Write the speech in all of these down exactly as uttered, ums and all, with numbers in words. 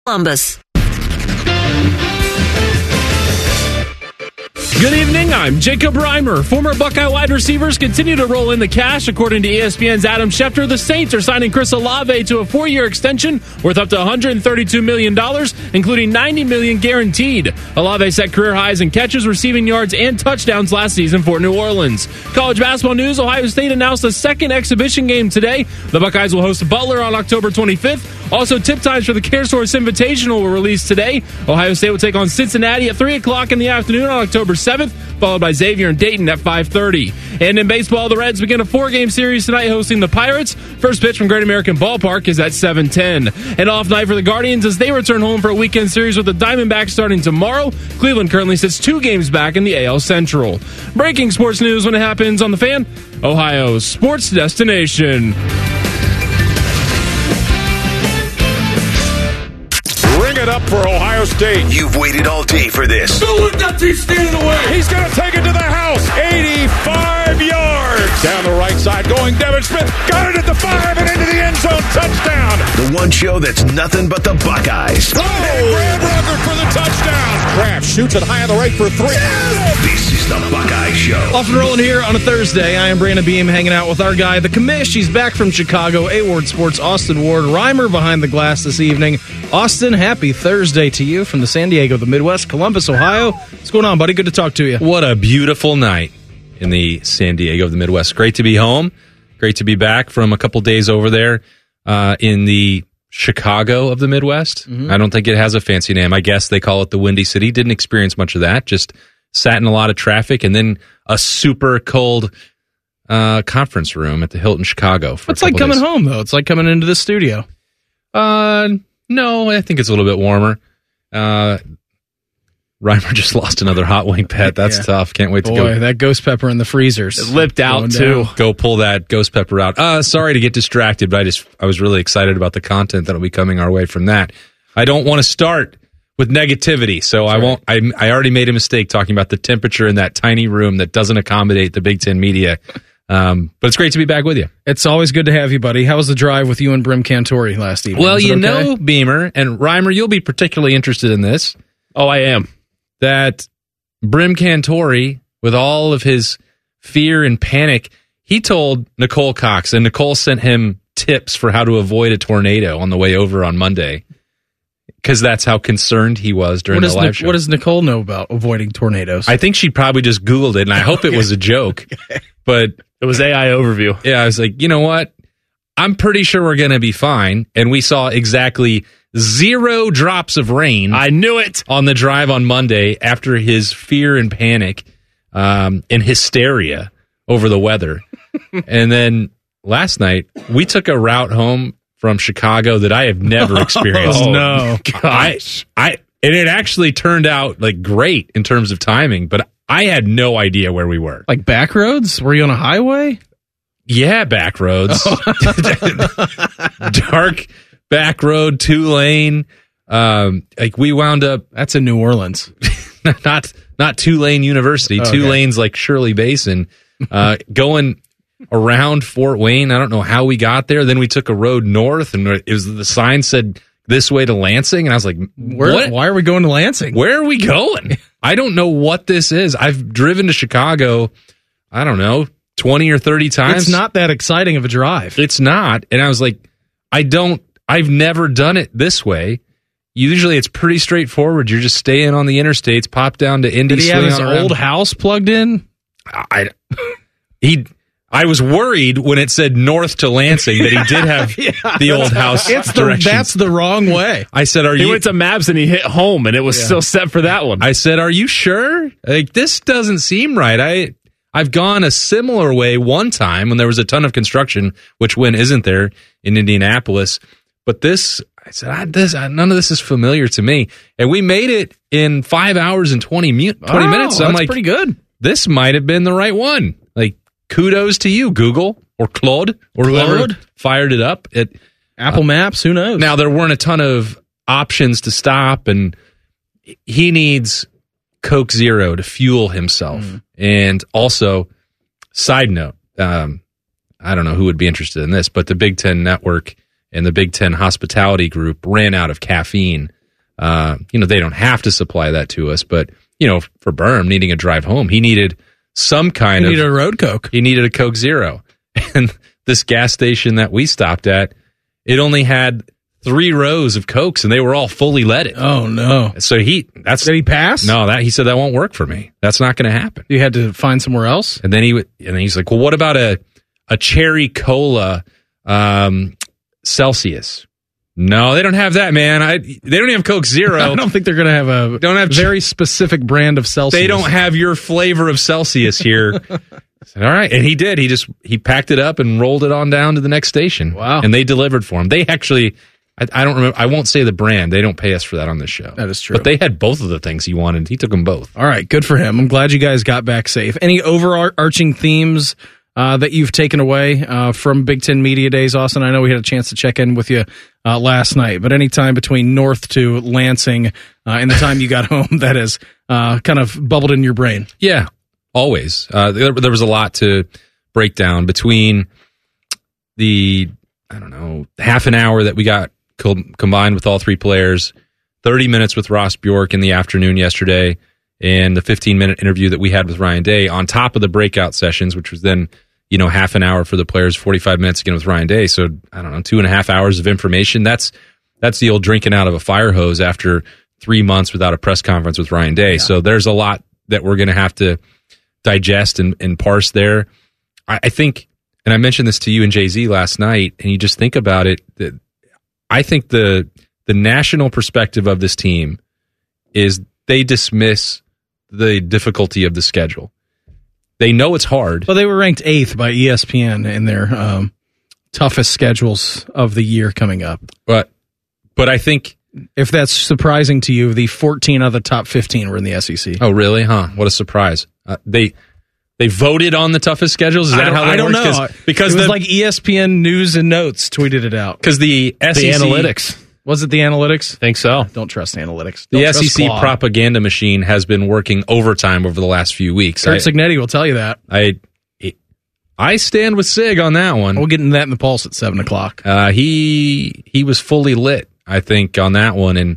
Columbus. Good evening, I'm Jacob Reimer. Former Buckeye wide receivers continue to roll in the cash. According to E S P N's Adam Schefter, the Saints are signing Chris Olave to a four-year extension worth up to one hundred thirty-two million dollars, including ninety million dollars guaranteed. Olave set career highs in catches, receiving yards, and touchdowns last season for New Orleans. College basketball news, Ohio State announced a second exhibition game today. The Buckeyes will host Butler on October twenty-fifth. Also, tip times for the CareSource Invitational were released today. Ohio State will take on Cincinnati at three o'clock in the afternoon on October seventh, followed by Xavier and Dayton at five thirty. And in baseball, the Reds begin a four-game series tonight hosting the Pirates. First pitch from Great American Ballpark is at seven ten. An off night for the Guardians as they return home for a weekend series with the Diamondbacks starting tomorrow. Cleveland currently sits two games back in the A L Central. Breaking sports news when it happens on The Fan, Ohio's sports destination. It up for Ohio State. You've waited all day for this. Don't let that team stand in the way. He's going to take it to the house. eighty-five yards. Down the right side going Devin Smith. Got it at the five and into the end zone. Touchdown. The one show that's nothing but the Buckeyes. Oh, Brad Rucker for the touchdown. Kraft shoots it high on the right for three. This is the Buckeye Show. Off and rolling here on a Thursday. I am Brandon Beam hanging out with our guy, the commish. He's back from Chicago. A-Ward Sports, Austin Ward. Reimer behind the glass this evening. Austin, happy Thursday to you from the San Diego, the Midwest, Columbus, Ohio. What's going on, buddy? Good to talk to you. What a beautiful night in the San Diego of the Midwest. Great to be home. Great to be back from a couple days over there uh, in the Chicago of the Midwest. Mm-hmm. I don't think it has a fancy name. I guess they call it the Windy City. Didn't experience much of that. Just sat in a lot of traffic and then a super cold uh, conference room at the Hilton Chicago. For it's like coming days. home, though. It's like coming into the studio. Uh, no, I think it's a little bit warmer. Uh, Reimer just lost another hot wing pet. That's yeah. tough. Can't wait Boy, to go. That ghost pepper in the freezers. It lipped out, too. Down. Go pull that ghost pepper out. Uh, sorry to get distracted, but I just I was really excited about the content that'll be coming our way from that. I don't want to start with negativity, so That's I won't. Right. I, I already made a mistake talking about the temperature in that tiny room that doesn't accommodate the Big Ten media. Um, but it's great to be back with you. It's always good to have you, buddy. How was the drive with you and Brim Cantori last evening? Well, you okay? know, Beamer and Reimer, you'll be particularly interested in this. Oh, I am. That Brim Cantori, with all of his fear and panic, he told Nicole Cox, and Nicole sent him tips for how to avoid a tornado on the way over on Monday, because that's how concerned he was during what the live Nic- show. What does Nicole know about avoiding tornadoes? I think she probably just Googled it, and I hope it was a joke. okay. But it was A I overview. Yeah, I was like, you know what? I'm pretty sure we're going to be fine. And we saw exactly zero drops of rain. I knew it. On the drive on Monday after his fear and panic um, and hysteria over the weather. And then last night, we took a route home from Chicago that I have never experienced. Oh, no. Gosh. I, I, and it actually turned out like great in terms of timing, but I had no idea where we were. Like back roads? Were you on a highway? Yeah, back roads. Oh. Dark back road, two lane. Um, like we wound up. That's in New Orleans. not not Tulane University. Oh, two okay. lanes like Shirley Basin. Uh, going around Fort Wayne. I don't know how we got there. Then we took a road north, and it was the sign said this way to Lansing, and I was like, Where, what? Why are we going to Lansing? Where are we going? I don't know what this is. I've driven to Chicago, I don't know, twenty or thirty times. It's not that exciting of a drive. It's not. And I was like, I don't, I've never done it this way. Usually it's pretty straightforward. You're just staying on the interstates, pop down to Indy. Did he have his around. old house plugged in? I, he, I was worried when it said north to Lansing that he did have yeah, the old house it's directions. The, that's the wrong way. I said, are he you? He went to maps and he hit home, and it was yeah. still set for that one. I said, are you sure? Like, this doesn't seem right. I, I've gone a similar way one time when there was a ton of construction, which when isn't there in Indianapolis? But this, I said, I, this, I, none of this is familiar to me. And we made it in five hours and twenty, mu- twenty oh, minutes. So I'm that's like, pretty good. This might have been the right one. Like, kudos to you, Google or Claude or whoever Claude? fired it up. At Apple uh, Maps, who knows? Now, there weren't a ton of options to stop, and he needs Coke Zero to fuel himself. Mm. And also, side note, um, I don't know who would be interested in this, but the Big Ten Network and the Big Ten hospitality group ran out of caffeine. Uh, you know, they don't have to supply that to us, but, you know, for Berm needing a drive home, he needed some kind he of... needed a road Coke. He needed a Coke Zero. And this gas station that we stopped at, it only had three rows of Cokes, and they were all fully leaded. Oh, no. So he... that's Did he pass? No, that he said that won't work for me. That's not going to happen. You had to find somewhere else? And then he would, and then he's like, well, what about a, a cherry cola um, Celsius? No, they don't have that, man. I they don't have Coke Zero. I don't think they're going to have a don't have very specific brand of Celsius. They don't have your flavor of Celsius here. I said, all right, and he did. He just he packed it up and rolled it on down to the next station. Wow! And they delivered for him. They actually, I, I don't remember. I won't say the brand. They don't pay us for that on this show. That is true. But they had both of the things he wanted. He took them both. All right, good for him. I'm glad you guys got back safe. Any overarching themes uh, that you've taken away uh, from Big Ten Media Days, Austin? I know we had a chance to check in with you uh, last night, but any time between North to Lansing uh, and the time you got home that has uh, kind of bubbled in your brain? Yeah, always. Uh, there, there was a lot to break down between the, I don't know, half an hour that we got co- combined with all three players, thirty minutes with Ross Bjork in the afternoon yesterday, and the fifteen-minute interview that we had with Ryan Day on top of the breakout sessions, which was then, you know, half an hour for the players, forty-five minutes again with Ryan Day. So, I don't know, two and a half hours of information. That's that's the old drinking out of a fire hose after three months without a press conference with Ryan Day. Yeah. So there's a lot that we're going to have to digest and, and parse there. I, I think, and I mentioned this to you and Jay-Z last night, and you just think about it, that I think the the national perspective of this team is they dismiss the difficulty of the schedule. They know it's hard. Well, they were ranked eighth by E S P N in their um, toughest schedules of the year coming up. But but I think... if that's surprising to you, the fourteen out of the top fifteen were in the S E C. Oh, really? Huh? What a surprise. Uh, they they voted on the toughest schedules? Is that how that I don't works? know. Because it was the, like E S P N News and Notes tweeted it out. Because the S E C... the analytics. Was it the analytics? Think so. Don't trust analytics. Don't the S E C Claude. propaganda machine has been working overtime over the last few weeks. Kurt I, Cignetti will tell you that. I I stand with Sig on that one. We'll get into that in the Pulse at seven o'clock. Uh, he he was fully lit, I think, on that one. And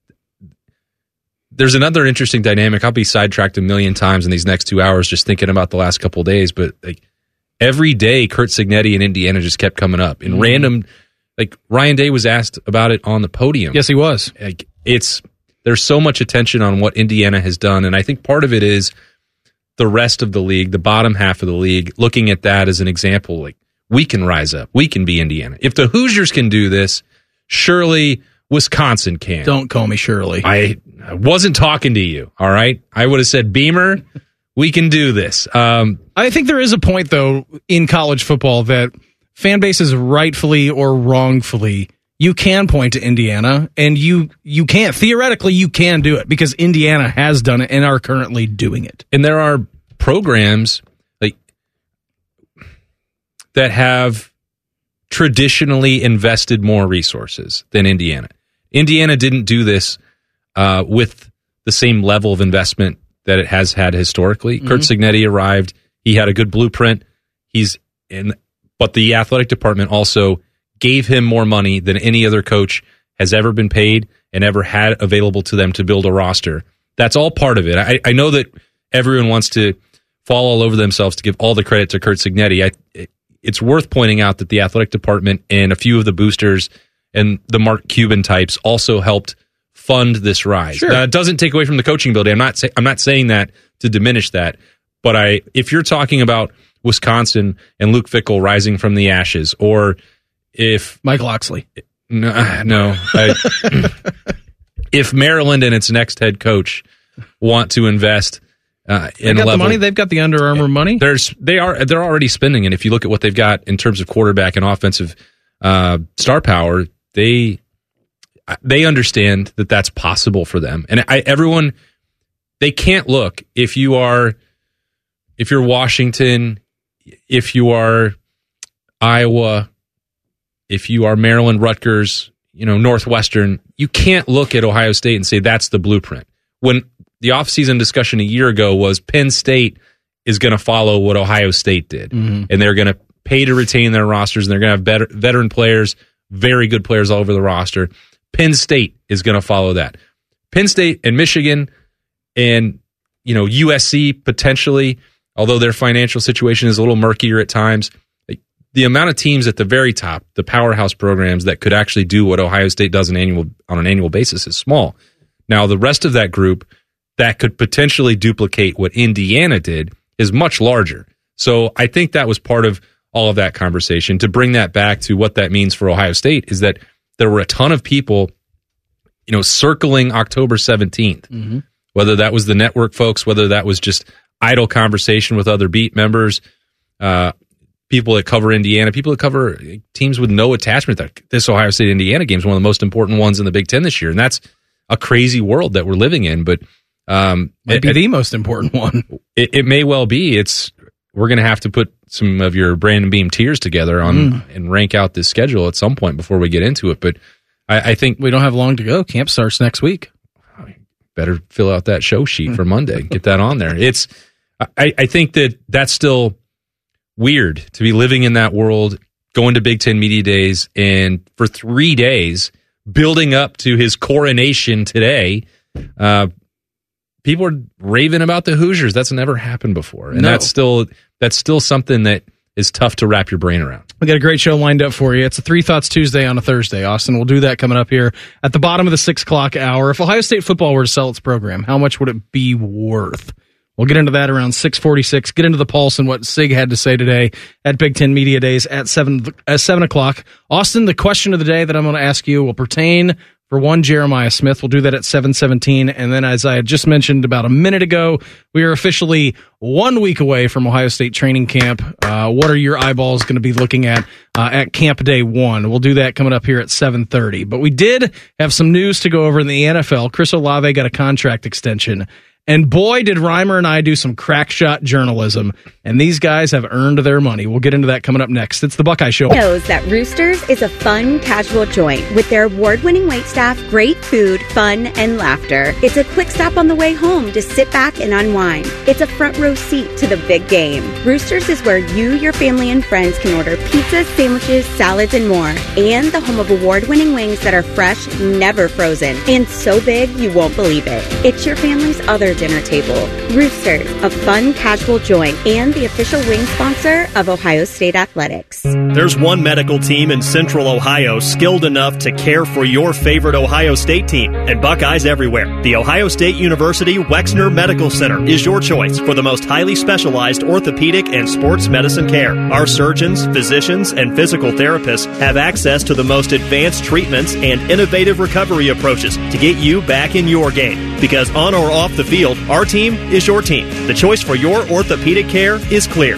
there's another interesting dynamic. I'll be sidetracked a million times in these next two hours just thinking about the last couple of days. But like every day, Kurt Cignetti in Indiana just kept coming up in mm-hmm. random. Like Ryan Day was asked about it on the podium. Yes, he was. Like it's there's so much attention on what Indiana has done, and I think part of it is the rest of the league, the bottom half of the league, looking at that as an example. Like we can rise up, we can be Indiana. If the Hoosiers can do this, surely Wisconsin can. Don't call me Shirley. I, I wasn't talking to you. All right, I would have said Beamer. We can do this. Um, I think there is a point though in college football that fan bases rightfully or wrongfully, you can point to Indiana, and you you can't. Theoretically, you can do it because Indiana has done it and are currently doing it. And there are programs like that have traditionally invested more resources than Indiana. Indiana didn't do this uh, with the same level of investment that it has had historically. Mm-hmm. Kurt Cignetti arrived. He had a good blueprint. He's in... But the athletic department also gave him more money than any other coach has ever been paid and ever had available to them to build a roster. That's all part of it. I, I know that everyone wants to fall all over themselves to give all the credit to Kurt Cignetti. I, it, it's worth pointing out that the athletic department and a few of the boosters and the Mark Cuban types also helped fund this rise. Sure. Now, it doesn't take away from the coaching ability. I'm not say, I'm not saying that to diminish that. But I, if you're talking about Wisconsin and Luke Fickell rising from the ashes, or if Mike Loxley, no, no I, if Maryland and its next head coach want to invest uh, in they got level, the money, they've got the Under Armour money. There's they are they're already spending, and if you look at what they've got in terms of quarterback and offensive uh, star power, they they understand that that's possible for them, and I, everyone they can't look if you are if you're Washington. If you are Iowa, if you are Maryland, Rutgers, you know, Northwestern, you can't look at Ohio State and say that's the blueprint. When the offseason discussion a year ago was Penn State is going to follow what Ohio State did, mm-hmm. and they're going to pay to retain their rosters, and they're going to have better veteran players, very good players all over the roster. Penn State is going to follow that. Penn State and Michigan and, you know, U S C potentially, although their financial situation is a little murkier at times, the amount of teams at the very top, the powerhouse programs that could actually do what Ohio State does an annual, on an annual basis is small. Now, the rest of that group that could potentially duplicate what Indiana did is much larger. So I think that was part of all of that conversation. To bring that back to what that means for Ohio State is that there were a ton of people, you know, circling October seventeenth, mm-hmm. whether that was the network folks, whether that was just idle conversation with other beat members, uh, people that cover Indiana, people that cover teams with no attachment. This Ohio State-Indiana game is one of the most important ones in the Big Ten this year, and that's a crazy world that we're living in. But um, might be it, the most important one. It, it may well be. It's we're going to have to put some of your Brandon Beam tiers together on mm. and rank out this schedule at some point before we get into it. But I, I think we don't have long to go. Camp starts next week. Better fill out that show sheet for Monday. Get that on there. It's. I, I think that that's still weird to be living in that world, going to Big Ten Media Days, and for three days building up to his coronation today. Uh, people are raving about the Hoosiers. That's never happened before, and no. that's still that's still something that is tough to wrap your brain around. We got a great show lined up for you. It's a Three Thoughts Tuesday on a Thursday, Austin. We'll do that coming up here at the bottom of the six o'clock hour. If Ohio State football were to sell its program, how much would it be worth? We'll get into that around six forty-six. Get into the pulse and what Sig had to say today at Big Ten Media Days at seven at seven o'clock. Austin, the question of the day that I'm going to ask you will pertain for one Jeremiah Smith. We'll do that at seven seventeen. And then, as I had just mentioned about a minute ago, we are officially one week away from Ohio State training camp. Uh, what are your eyeballs going to be looking at uh, at camp day one? We'll do that coming up here at seven thirty. But we did have some news to go over in the N F L. Chris Olave got a contract extension. And boy, did Reimer and I do some crack shot journalism. And these guys have earned their money. We'll get into that coming up next. It's the Buckeye Show. Knows that Roosters is a fun, casual joint with their award-winning waitstaff, great food, fun, and laughter. It's a quick stop on the way home to sit back and unwind. It's a front row seat to the big game. Roosters is where you, your family, and friends can order pizzas, sandwiches, salads, and more. And the home of award-winning wings that are fresh, never frozen, and so big you won't believe it. It's your family's other dinner table. Roosters, a fun, casual joint, and the official wing sponsor of Ohio State Athletics. There's one medical team in Central Ohio skilled enough to care for your favorite Ohio State team, and Buckeyes everywhere. The Ohio State University Wexner Medical Center is your choice for the most highly specialized orthopedic and sports medicine care. Our surgeons, physicians, and physical therapists have access to the most advanced treatments and innovative recovery approaches to get you back in your game. Because on or off the field, our team is your team. The choice for your orthopedic care is clear.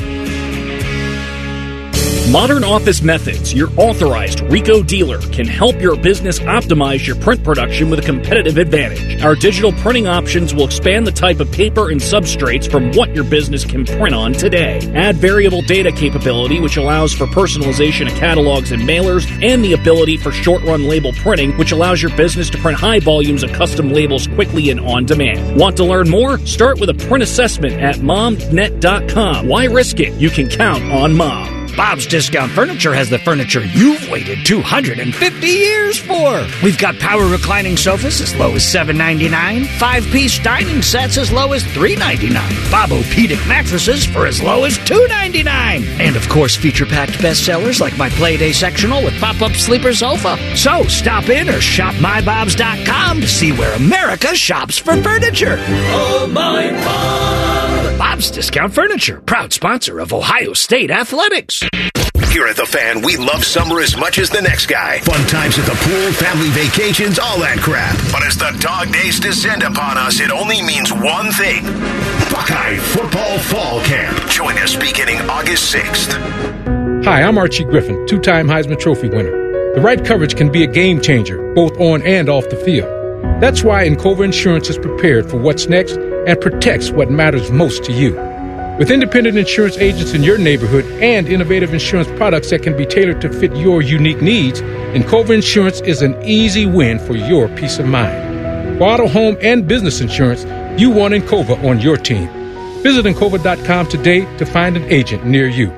Modern Office Methods, your authorized Ricoh dealer, can help your business optimize your print production with a competitive advantage. Our digital printing options will expand the type of paper and substrates from what your business can print on today. Add variable data capability, which allows for personalization of catalogs and mailers, and the ability for short-run label printing, which allows your business to print high volumes of custom labels quickly and on demand. Want to learn more? Start with a print assessment at mom net dot com. Why risk it? You can count on Mom. Bob's Discount Furniture has the furniture you've waited two hundred fifty years for. We've got power reclining sofas as low as seven ninety-nine, five-piece dining sets as low as three ninety-nine, Bob-O-Pedic mattresses for as low as two ninety-nine, and of course feature-packed bestsellers like my Playday sectional with pop-up sleeper sofa. So stop in or shop my bobs dot com to see where America shops for furniture. Oh, my Bob! Bob's Discount Furniture, proud sponsor of Ohio State Athletics. Here at the Fan, we love summer as much as the next guy. Fun times at the pool, family vacations, all that crap. But as the dog days descend upon us, it only means one thing. Buckeye Football Fall Camp. Join us beginning August sixth. Hi, I'm Archie Griffin, two-time Heisman Trophy winner. The right coverage can be a game changer, both on and off the field. That's why Encova Insurance is prepared for what's next and protects what matters most to you. With independent insurance agents in your neighborhood and innovative insurance products that can be tailored to fit your unique needs, Encova Insurance is an easy win for your peace of mind. For auto, home, and business insurance, you want Encova on your team. Visit Encova dot com today to find an agent near you.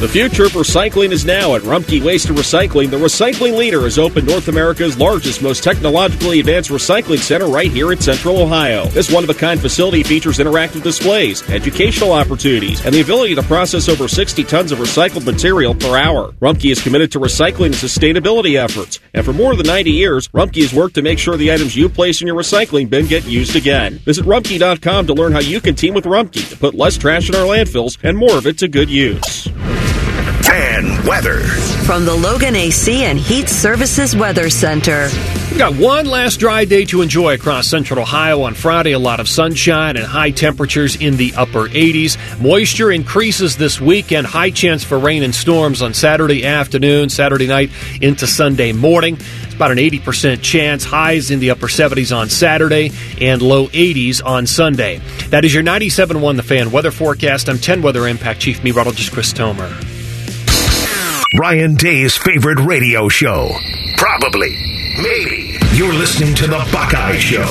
The future of recycling is now at Rumpke Waste and Recycling. The recycling leader has opened North America's largest, most technologically advanced recycling center right here in Central Ohio. This one-of-a-kind facility features interactive displays, educational opportunities, and the ability to process over sixty tons of recycled material per hour. Rumpke is committed to recycling and sustainability efforts. And for more than ninety years, Rumpke has worked to make sure the items you place in your recycling bin get used again. Visit Rumpke dot com to learn how you can team with Rumpke to put less trash in our landfills and more of it to good use. Fan weather. From the Logan A C and Heat Services Weather Center. We've got one last dry day to enjoy across Central Ohio on Friday. A lot of sunshine and high temperatures in the upper eighties. Moisture increases this weekend. High chance for rain and storms on Saturday afternoon, Saturday night into Sunday morning. It's about an eighty percent chance. Highs in the upper seventies on Saturday and low eighties on Sunday. That is your ninety-seven point one The Fan weather forecast. I'm ten Weather Impact Chief Meteorologist Chris Tomer. Ryan Day's favorite radio show. Probably. Maybe. You're listening to The Buckeye Show.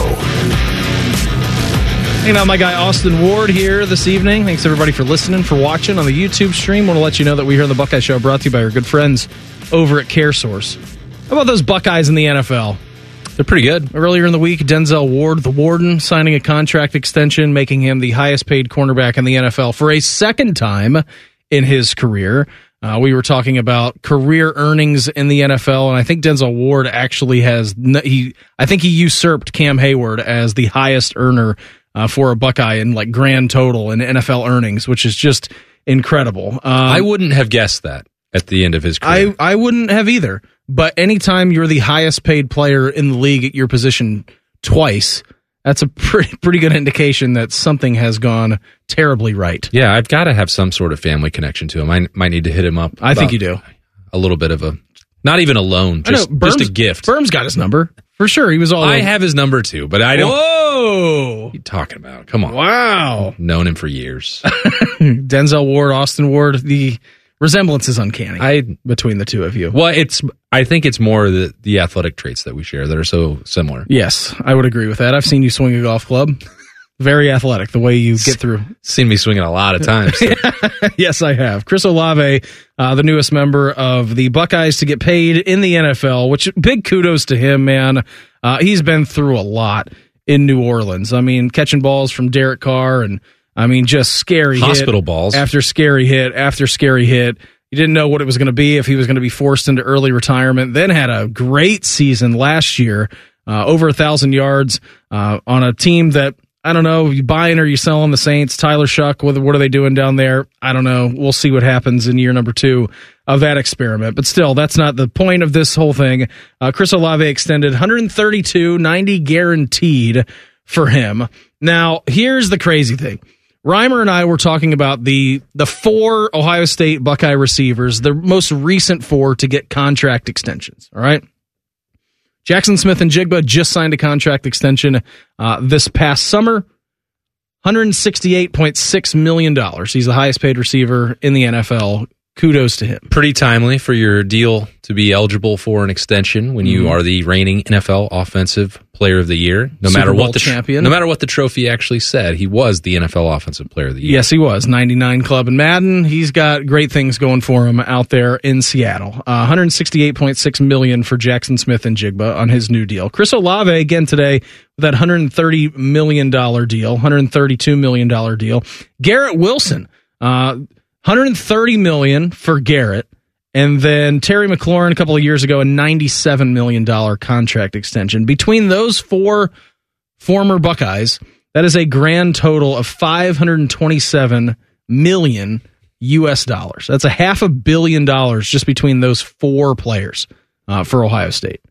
Hanging out with my guy Austin Ward here this evening. Thanks everybody for listening, for watching on the YouTube stream. Want to let you know that we here on The Buckeye Show are brought to you by our good friends over at CareSource. How about those Buckeyes in the N F L? They're pretty good. Earlier in the week, Denzel Ward, the Warden, signing a contract extension, making him the highest paid cornerback in the N F L for a second time in his career. Uh, we were talking about career earnings in the N F L, and I think Denzel Ward actually has he. I think he usurped Cam Hayward as the highest earner uh, for a Buckeye in like grand total in N F L earnings, which is just incredible. Um, I wouldn't have guessed that at the end of his career. I I wouldn't have either. But anytime you're the highest paid player in the league at your position twice, that's a pretty pretty good indication that something has gone terribly right. Yeah, I've got to have some sort of family connection to him. I might need to hit him up. I think you do. A little bit of a, not even a loan, just, just a gift. Berm's got his number. For sure, he was all I over. have his number too, but I don't. Whoa! What are you talking about? Come on. Wow. I've known him for years. Denzel Ward, Austin Ward, the resemblance is uncanny I, between the two of you. Well, it's. I think it's more the, the athletic traits that we share that are so similar. Yes, I would agree with that. I've seen you swing a golf club. Very athletic, the way you get through. Seen me swinging a lot of times. So. Yes, I have. Chris Olave, uh, the newest member of the Buckeyes to get paid in the N F L, which big kudos to him, man. Uh, he's been through a lot in New Orleans. I mean, catching balls from Derek Carr and, I mean, just scary Hospital hit balls. after scary hit after scary hit. You didn't know what it was going to be, if he was going to be forced into early retirement. Then had a great season last year, uh, over a thousand yards uh, on a team that, I don't know, you buying or you selling the Saints. Tyler Shuck, what, what are they doing down there? I don't know. We'll see what happens in year number two of that experiment. But still, that's not the point of this whole thing. Uh, Chris Olave extended one thirty-two, ninety guaranteed for him. Now, here's the crazy thing. Reimer and I were talking about the the four Ohio State Buckeye receivers, the most recent four to get contract extensions, all right? Jackson Smith-Njigba just signed a contract extension uh, this past summer, one hundred sixty-eight point six million dollars. He's the highest paid receiver in the N F L. Kudos to him. Pretty timely for your deal to be eligible for an extension when you mm-hmm. are the reigning N F L Offensive Player of the Year. No Super matter Bowl what the champion. No matter what the trophy actually said, he was the N F L Offensive Player of the Year. Yes, he was. ninety-nine club in Madden. He's got great things going for him out there in Seattle. Uh, one hundred sixty-eight point six million dollars for Jackson Smith-Njigba on his new deal. Chris Olave again today with that one hundred thirty million dollars deal, one hundred thirty-two million dollars deal. Garrett Wilson, uh, one hundred thirty million dollars for Garrett, and then Terry McLaurin a couple of years ago, a ninety-seven million dollars contract extension. Between those four former Buckeyes, that is a grand total of five hundred twenty-seven million U S dollars. That's a half a billion dollars just between those four players uh, for Ohio State.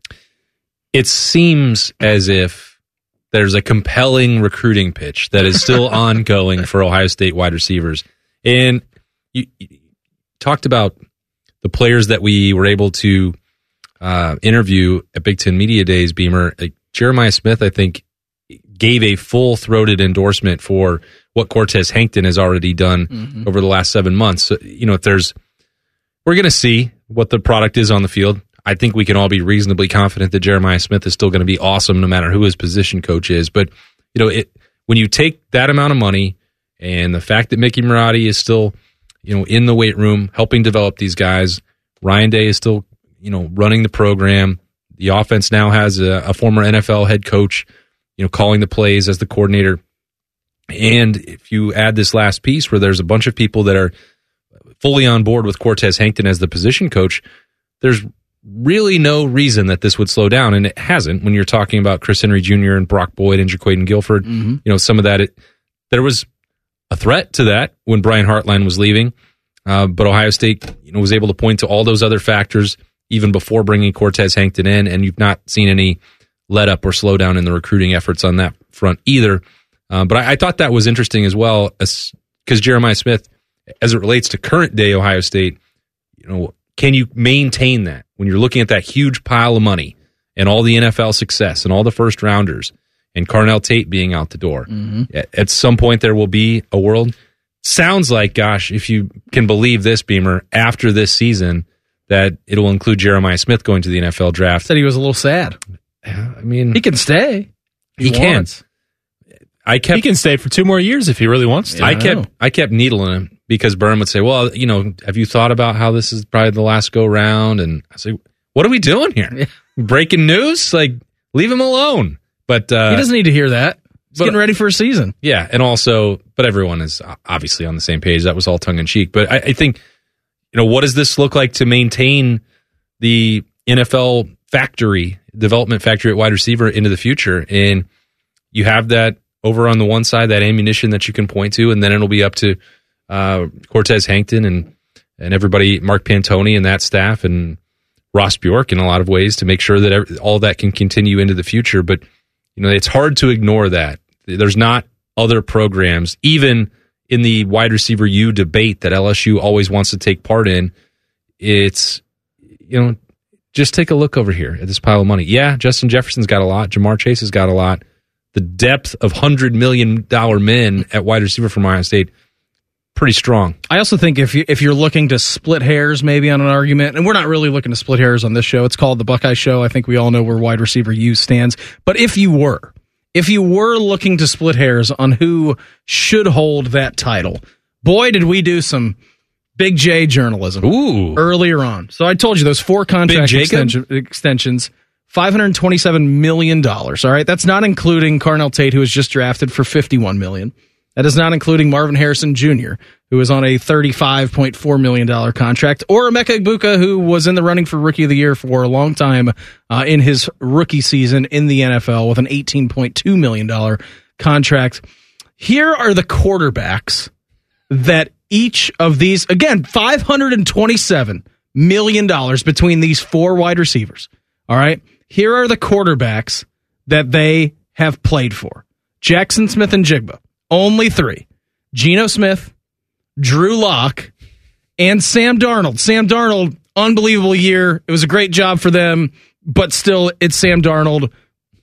It seems as if there's a compelling recruiting pitch that is still ongoing for Ohio State wide receivers. And you, you talked about the players that we were able to uh, interview at Big Ten Media Days, Beamer. Like Jeremiah Smith, I think, gave a full-throated endorsement for what Cortez Hankton has already done mm-hmm. over the last seven months. So, you know, if there's, we're going to see what the product is on the field. I think we can all be reasonably confident that Jeremiah Smith is still going to be awesome no matter who his position coach is. But, you know, it when you take that amount of money and the fact that Mickey Marotti is still you know, in the weight room, helping develop these guys. Ryan Day is still, you know, running the program. The offense now has a, a former N F L head coach, you know, calling the plays as the coordinator. And if you add this last piece where there's a bunch of people that are fully on board with Cortez Hankton as the position coach, there's really no reason that this would slow down, and it hasn't. When you're talking about Chris Henry Junior and Brock Boyd and Jaquaden Guilford, mm-hmm. you know, some of that, it, there was a threat to that when Brian Hartline was leaving, uh, but Ohio State, you know, was able to point to all those other factors even before bringing Cortez Hankton in, and you've not seen any let up or slowdown in the recruiting efforts on that front either. Uh, but I, I thought that was interesting as well, because Jeremiah Smith, as it relates to current day Ohio State, you know, can you maintain that when you're looking at that huge pile of money and all the N F L success and all the first rounders and Carnell Tate being out the door? Mm-hmm. At, at some point there will be a world. Sounds like, gosh, if you can believe this, Beamer, after this season, that it will include Jeremiah Smith going to the N F L draft. Said he was a little sad. I mean, he can stay. He, he can. I kept. He can stay for two more years if he really wants to. I, I kept. Know. I kept needling him because Byrne would say, "Well, you know, have you thought about how this is probably the last go round?" And I say, "What are we doing here? Yeah. Breaking news? Like, leave him alone." But uh, he doesn't need to hear that. He's but, getting ready for a season. Yeah, and also, but everyone is obviously on the same page. That was all tongue in cheek. But I, I think, you know, what does this look like to maintain the N F L factory, development factory at wide receiver into the future? And you have that over on the one side, that ammunition that you can point to, and then it'll be up to uh, Cortez Hankton and and everybody, Mark Pantoni and that staff, and Ross Bjork in a lot of ways to make sure that every, all that can continue into the future. But you know, it's hard to ignore that. There's not other programs, even in the wide receiver U debate that L S U always wants to take part in. It's, you know, just take a look over here at this pile of money. Yeah, Justin Jefferson's got a lot. Jamar Chase has got a lot. The depth of one hundred million dollars men at wide receiver from Ohio State, pretty strong. I also think if, you, if you're looking to split hairs maybe on an argument, and we're not really looking to split hairs on this show, it's called the Buckeye Show. I think we all know where wide receiver U stands. But if you were, if you were looking to split hairs on who should hold that title, boy, did we do some Big J journalism Ooh. earlier on. So I told you those four contract extension, extensions, five hundred twenty-seven million dollars. All right, that's not including Carnell Tate, who was just drafted for fifty-one million dollars. That is not including Marvin Harrison Junior, who is on a thirty-five point four million dollars contract, or Emeka Egbuka, who was in the running for Rookie of the Year for a long time uh, in his rookie season in the N F L with an eighteen point two million dollars contract. Here are the quarterbacks that each of these, again, five hundred twenty-seven million dollars between these four wide receivers. All right, here are the quarterbacks that they have played for. Jackson Smith and Jigba. Only three. Geno Smith, Drew Lock, and Sam Darnold. Sam Darnold, unbelievable year. It was a great job for them, but still, it's Sam Darnold.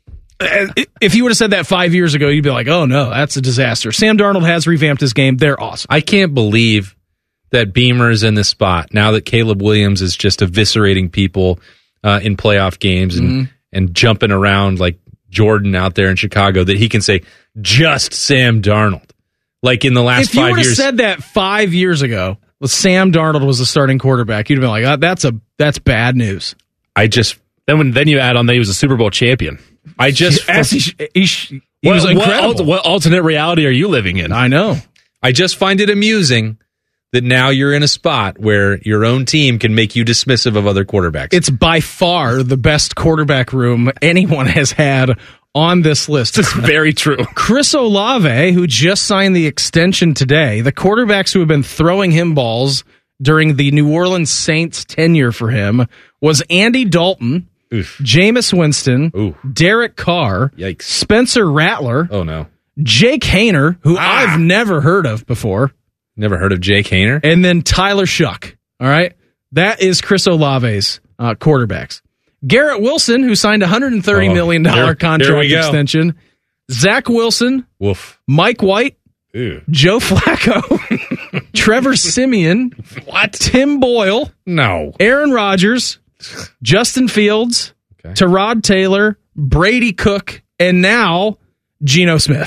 If you would have said that five years ago, you'd be like, oh no, that's a disaster. Sam Darnold has revamped his game. They're awesome. I can't believe that Beamer's in this spot now that Caleb Williams is just eviscerating people uh, in playoff games and, mm-hmm. and jumping around like Jordan out there in Chicago, that he can say just Sam Darnold. Like in the last five years. If you would have years, said that five years ago, well, Sam Darnold was the starting quarterback, you'd have been like, oh, that's a that's bad news. I just then when then you add on that he was a Super Bowl champion. I just As he, he, he, he what, was incredible. What, what alternate reality are you living in? I know. I just find it amusing that now you're in a spot where your own team can make you dismissive of other quarterbacks. It's by far the best quarterback room anyone has had on this list. It's very true. Chris Olave, who just signed the extension today, the quarterbacks who have been throwing him balls during the New Orleans Saints tenure for him was Andy Dalton, Oof. Jameis Winston, Ooh. Derek Carr, Yikes. Spencer Rattler, oh no, Jake Haener, who ah. I've never heard of before. Never heard of Jake Haener? And then Tyler Shuck. All right? That is Chris Olave's uh, quarterbacks. Garrett Wilson, who signed a one hundred thirty million dollars there, contract there extension. Zach Wilson. Woof. Mike White. Ew. Joe Flacco. Trevor Siemian. What? Tim Boyle. No. Aaron Rodgers. Justin Fields. Okay. Tyrod Taylor. Brady Cook. And now, Geno Smith.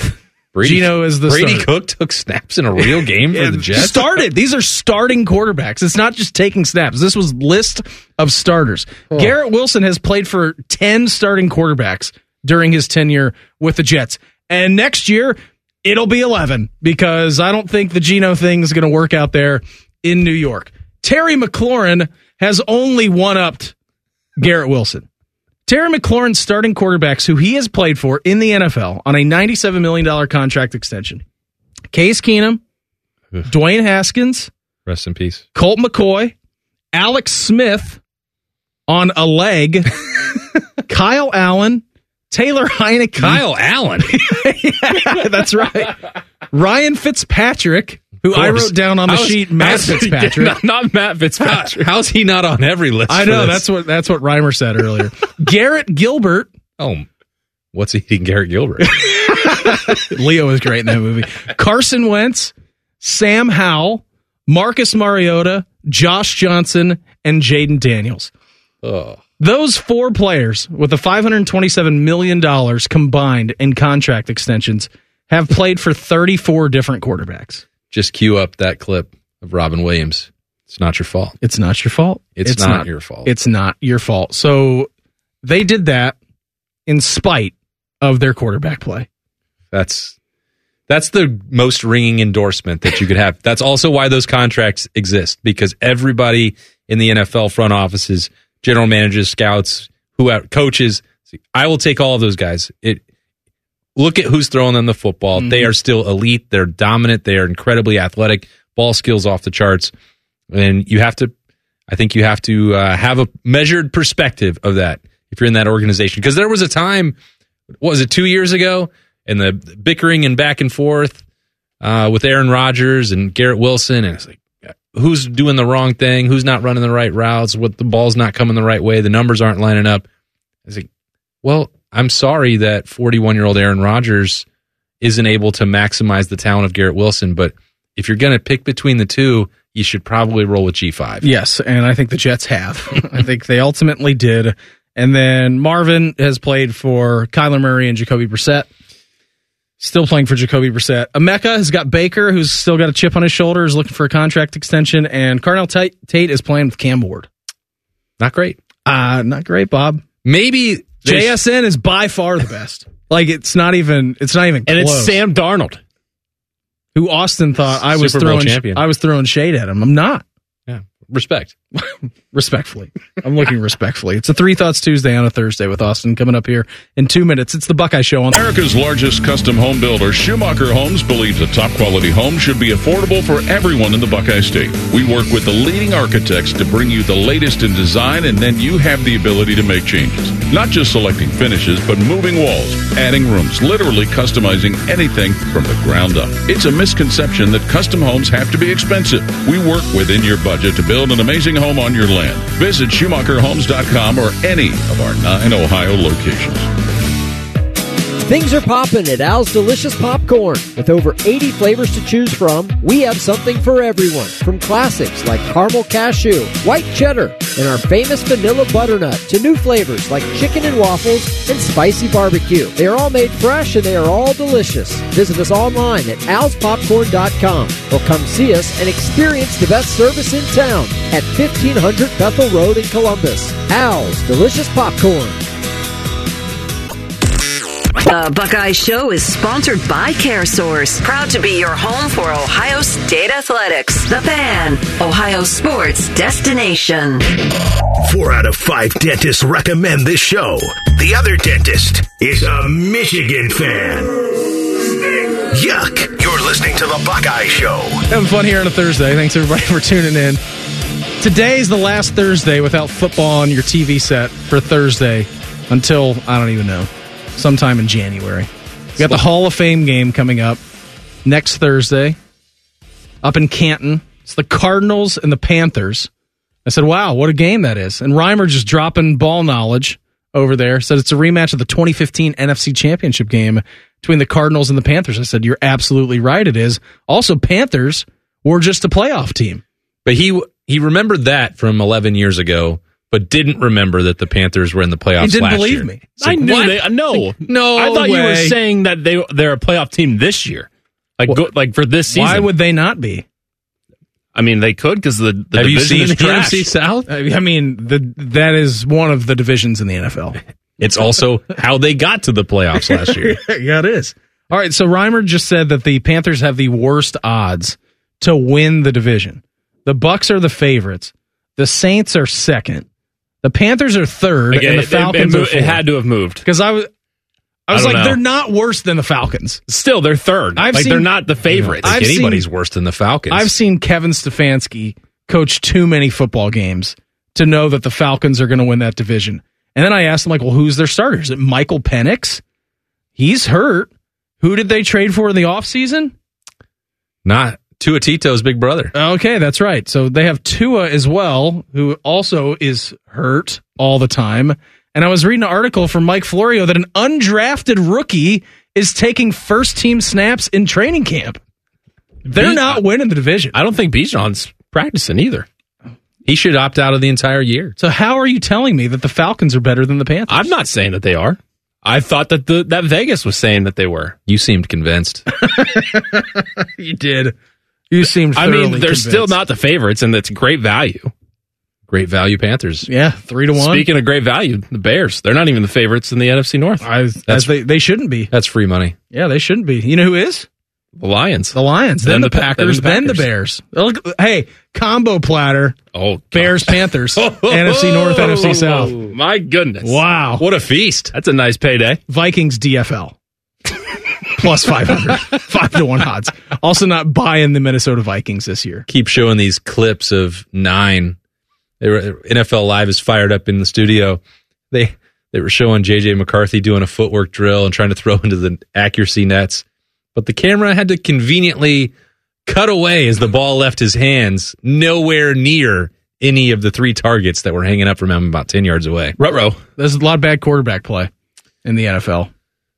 Brady, Geno is the Brady starter. Cook took snaps in a real game for Yeah, the Jets. Started. These are starting quarterbacks. It's not just taking snaps. This was list of starters. Oh. Garrett Wilson has played for ten starting quarterbacks during his tenure with the Jets. And next year, it'll be eleven because I don't think the Geno thing is going to work out there in New York. Terry McLaurin has only one-upped Garrett Wilson. Terry McLaurin's starting quarterbacks who he has played for in the N F L on a ninety-seven million dollars contract extension. Case Keenum, Ugh. Dwayne Haskins, Rest in peace. Colt McCoy, Alex Smith on a leg, Kyle Allen, Taylor Heineke. Kyle Allen? Yeah, that's right. Ryan Fitzpatrick, who I wrote down on the How's- sheet, Matt how's- Fitzpatrick. not, not Matt Fitzpatrick. How's he not on every list? I for know, this? that's what that's what Reimer said earlier. Garrett Gilbert. Oh, what's eating Garrett Gilbert? Leo is great in that movie. Carson Wentz, Sam Howell, Marcus Mariota, Josh Johnson, and Jaden Daniels. Oh. Those four players with the five hundred twenty-seven million dollars combined in contract extensions have played for thirty-four different quarterbacks. Just cue up that clip of Robin Williams. It's not your fault. It's not your fault. It's, not, your fault. It's not your fault. So they did that in spite of their quarterback play. That's that's the most ringing endorsement that you could have. That's also why those contracts exist, because everybody in the N F L front offices, general managers, scouts, who coaches, I will take all of those guys. It look at who's throwing them the football. Mm-hmm. They are still elite. They're dominant. They are incredibly athletic. Ball skills off the charts. And you have to, I think you have to uh, have a measured perspective of that if you're in that organization. Because there was a time, what was it, two years ago? And the bickering and back and forth uh, with Aaron Rodgers and Garrett Wilson. And it's like, who's doing the wrong thing? Who's not running the right routes? What the ball's not coming the right way? The numbers aren't lining up. It's like, well, I'm sorry that forty-one-year-old Aaron Rodgers isn't able to maximize the talent of Garrett Wilson. But if you're going to pick between the two, you should probably roll with G five. Yes, and I think the Jets have. I think they ultimately did. And then Marvin has played for Kyler Murray and Jacoby Brissett. Still playing for Jacoby Brissett. Emeka has got Baker, who's still got a chip on his shoulder, is looking for a contract extension. And Carnell Tate, Tate is playing with Cam Ward. Not great. Uh, not great, Bob. Maybe J S N is by far the best. Like, it's not even it's not even close. And it's Sam Darnold, who Austin thought I was Super Bowl throwing champion. I was throwing shade at him. I'm not. Yeah. Respect. Respectfully. I'm looking respectfully. It's a Three Thoughts Tuesday on a Thursday with Austin coming up here in two minutes. It's the Buckeye Show on America's largest custom home builder, Schumacher Homes, believes a top-quality home should be affordable for everyone in the Buckeye State. We work with the leading architects to bring you the latest in design, and then you have the ability to make changes. Not just selecting finishes, but moving walls, adding rooms, literally customizing anything from the ground up. It's a misconception that custom homes have to be expensive. We work within your budget to build an amazing home on your land. Visit Schumacher Homes dot com or any of our nine Ohio locations. Things are popping at Al's Delicious Popcorn. With over eighty flavors to choose from, we have something for everyone. From classics like caramel cashew, white cheddar, and our famous vanilla butternut, to new flavors like chicken and waffles and spicy barbecue. They are all made fresh and they are all delicious. Visit us online at als popcorn dot com or come see us and experience the best service in town at fifteen hundred Bethel Road in Columbus. Al's Delicious Popcorn. The Buckeye Show is sponsored by CareSource, proud to be your home for Ohio State Athletics. The Fan, Ohio sports destination. Four out of five dentists recommend this show. The other dentist is a Michigan fan. Yuck. You're listening to The Buckeye Show. Having fun here on a Thursday. Thanks, everybody, for tuning in. Today's the last Thursday without football on your T V set for Thursday until, I don't even know, sometime in January. We got the Hall of Fame game coming up next Thursday up in Canton. It's the Cardinals and the Panthers. I said, wow, what a game that is. And Reimer just dropping ball knowledge over there. Said it's a rematch of the twenty fifteen N F C Championship game between the Cardinals and the Panthers. I said, you're absolutely right, it is. Also, Panthers were just a playoff team. But he he remembered that from eleven years ago but didn't remember that the Panthers were in the playoffs. He didn't last believe year. me. It's I like, knew what? they. No, Like, no, I thought way. you were saying that they they're a playoff team this year, like Well, go, like for this season. Why would they not be? I mean, they could because the, the Have you division seen is the N F trash. C South? I mean, the, that is one of the divisions in the N F L. It's also how they got to the playoffs last year. Yeah, it is. All right, so Reimer just said that the Panthers have the worst odds to win the division. The Bucks are the favorites. The Saints are second. The Panthers are third, Again, and the it- it- Falcons it, are mo- fourth. it had to have moved Because I was, I was I don't like, know. they're not worse than the Falcons. Still, they're third. I've like seen- they're not the favorites. I don't I've think anybody's seen- worse than the Falcons. I've seen Kevin Stefanski coach too many football games to know that the Falcons are going to win that division. And then I asked him, like, well, who's their starters? Is it Michael Penix? He's hurt. Who did they trade for in the offseason? Not Tua Tito's big brother. Okay, that's right. So they have Tua as well, who also is hurt all the time. And I was reading an article from Mike Florio that an undrafted rookie is taking first team snaps in training camp. They're Be- not winning the division. I don't think Bijan's practicing either. He should opt out of the entire year. So how are you telling me that the Falcons are better than the Panthers? I'm not saying that they are. I thought that the that Vegas was saying that they were. You seemed convinced. You did. You seemed I mean, thoroughly they're convinced. still not the favorites, and it's great value. Great value Panthers. Yeah, three to one. Speaking of great value, the Bears, they're not even the favorites in the N F C North. I, as they, they shouldn't be. That's free money. Yeah, they shouldn't be. You know who is? The Lions. The Lions. Then, Then the, the Pa- Packers. then Then the the, Packers. Bears. Look, hey, combo platter. Oh, God. Bears, Panthers. N F C North, N F C South. My goodness. Wow. What a feast. That's a nice payday. Vikings D F L. Plus five hundred. Five to one odds. Also not buying the Minnesota Vikings this year. Keep showing these clips of nine. They were, N F L Live is fired up in the studio. They they were showing J J McCarthy doing a footwork drill and trying to throw into the accuracy nets. But the camera had to conveniently cut away as the ball left his hands, nowhere near any of the three targets that were hanging up from him about ten yards away. Ruh-roh. There's a lot of bad quarterback play in the N F L.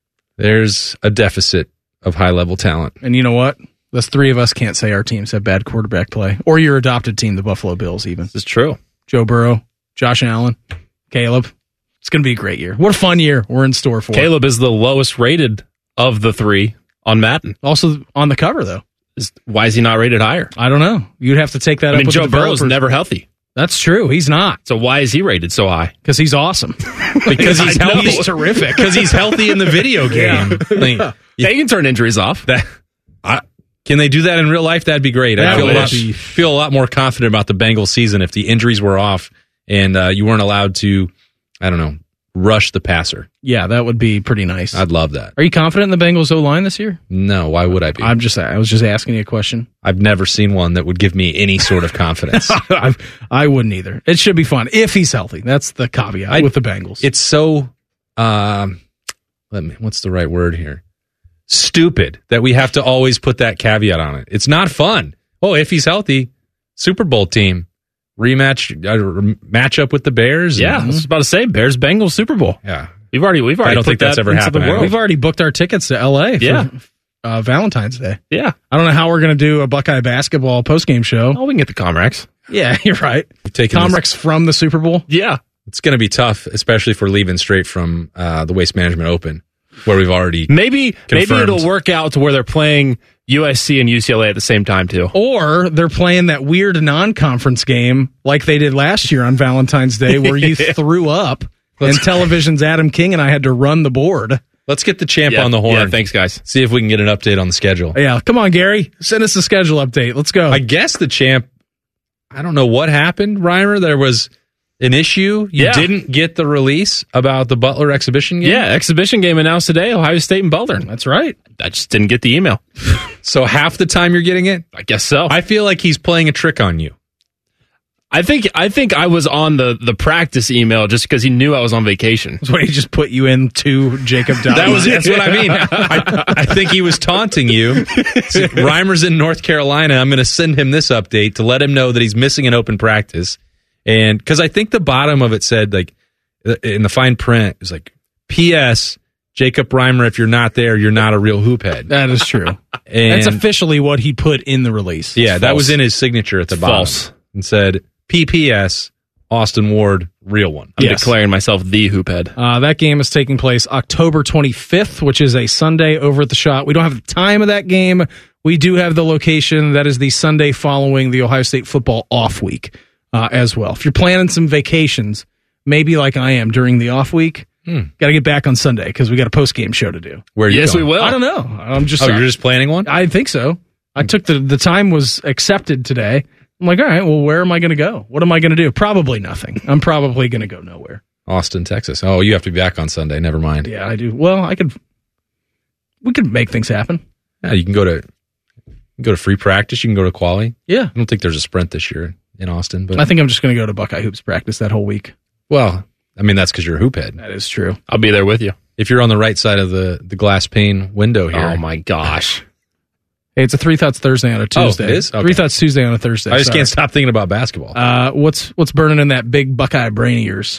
There's a deficit of high-level talent. And you know what? Those three of us can't say our teams have bad quarterback play. Or your adopted team, the Buffalo Bills, even. This is true. Joe Burrow, Josh Allen, Caleb. It's going to be a great year. What a fun year we're in store for. Caleb is the lowest rated of the three on Madden. Also on the cover, though. Is, why is he not rated higher? I don't know. You'd have to take that I up mean, with Joe the Burrow's developers. never healthy. That's true. He's not. So why is he rated so high? Because he's awesome. Because he's I know. healthy. He's terrific. Because he's healthy in the video game. Like, They can turn injuries off. that, I, can they do that in real life? That'd be great. That I feel a, would lot, be- feel a lot more confident about the Bengals season if the injuries were off and uh, you weren't allowed to, I don't know, rush the passer. Yeah, that would be pretty nice. I'd love that. Are you confident in the Bengals O-line this year? No, why would I be? I'm just. I was just asking you a question. I've never seen one that would give me any sort of confidence. I, I wouldn't either. It should be fun if he's healthy. That's the caveat I- with the Bengals. It's so, um, let me, what's the right word here? Stupid that we have to always put that caveat on it. It's not fun. Oh, if he's healthy, Super Bowl team rematch, uh, match up with the Bears. Yeah, I was about to say Bears Bengals Super Bowl. Yeah. We've already we've already I don't put think that's that ever into happened. the I world. don't- We've already booked our tickets to L A for Yeah. uh, Valentine's Day. Yeah. I don't know how we're going to do a Buckeye basketball postgame show. Oh, we can get the Comrex. Yeah, you're right. We've taken this- Comrex from the Super Bowl. Yeah. It's going to be tough, especially if we're leaving straight from uh, the Waste Management Open, where we've already Maybe Confirmed. maybe it'll work out to where they're playing U S C and U C L A at the same time too. Or they're playing that weird non-conference game like they did last year on Valentine's Day where you threw up and Television's Adam King and I had to run the board. Let's get the champ Yeah. on the horn. Yeah, thanks guys. See if we can get an update on the schedule. Yeah, come on, Gary. Send us a schedule update. Let's go. I guess the champ, I don't know what happened, Reimer. There was an issue. You Yeah. didn't get the release about the Butler exhibition game? Yeah, exhibition game announced today, Ohio State and Butler. That's right. I just didn't get the email. So half the time you're getting it? I guess so. I feel like he's playing a trick on you. I think I think I was on the, the practice email just because he knew I was on vacation. That's why he just put you in to Jacob Dowd. That was that's what I mean. I, I think he was taunting you. So Reimer's in North Carolina. I'm going to send him this update to let him know that he's missing an open practice. And because I think the bottom of it said, like, in the fine print, it was like, P S. Jacob Reimer, if you're not there, you're not a real hoophead. That is true. And That's officially what he put in the release. yeah, that false. was in his signature at the It's bottom. false. And said, P P S, Austin Ward, real one. I'm Yes. declaring myself the hoophead. Uh, that game is taking place October twenty-fifth, which is a Sunday over at the Shot. We don't have the time of that game. We do have the location. That is the Sunday following the Ohio State football off week uh, as well. If you're planning some vacations, maybe like I am during the off week, Hmm. got to get back on Sunday because we got a post-game show to do. Where are you Yes, going? we will. I don't know. I'm just. Oh, you're just planning one? I think so. I took the the time was accepted today. I'm like, all right, well, where am I going to go? What am I going to do? Probably nothing. I'm probably going to go nowhere. Austin, Texas. Oh, you have to be back on Sunday. Never mind. Yeah, I do. Well, I could. We could make things happen. Yeah, you can go to you can go to free practice. You can go to quali. Yeah. I don't think there's a sprint this year in Austin, but I think I'm just going to go to Buckeye Hoops practice that whole week. well, I mean that's because you're a hoop head. That is true. I'll be there with you. If you're on the right side of the, the glass pane window here, Oh my gosh. Hey, it's a Three Thoughts Thursday on a Tuesday. it is? Okay. Three Thoughts Tuesday on a Thursday. I just Sorry. can't stop thinking about basketball. Uh, what's what's burning in that big Buckeye brain of yours?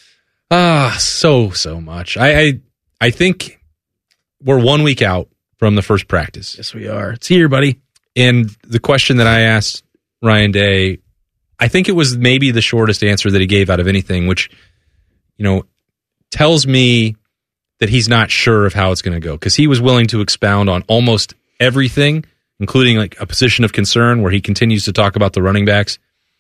Ah, so so much. I, I I think we're one week out from the first practice. Yes, we are. It's here, buddy. And the question that I asked Ryan Day, I think it was maybe the shortest answer that he gave out of anything, which, you know, tells me that he's not sure of how it's going to go, because he was willing to expound on almost everything, including like a position of concern where he continues to talk about the running backs.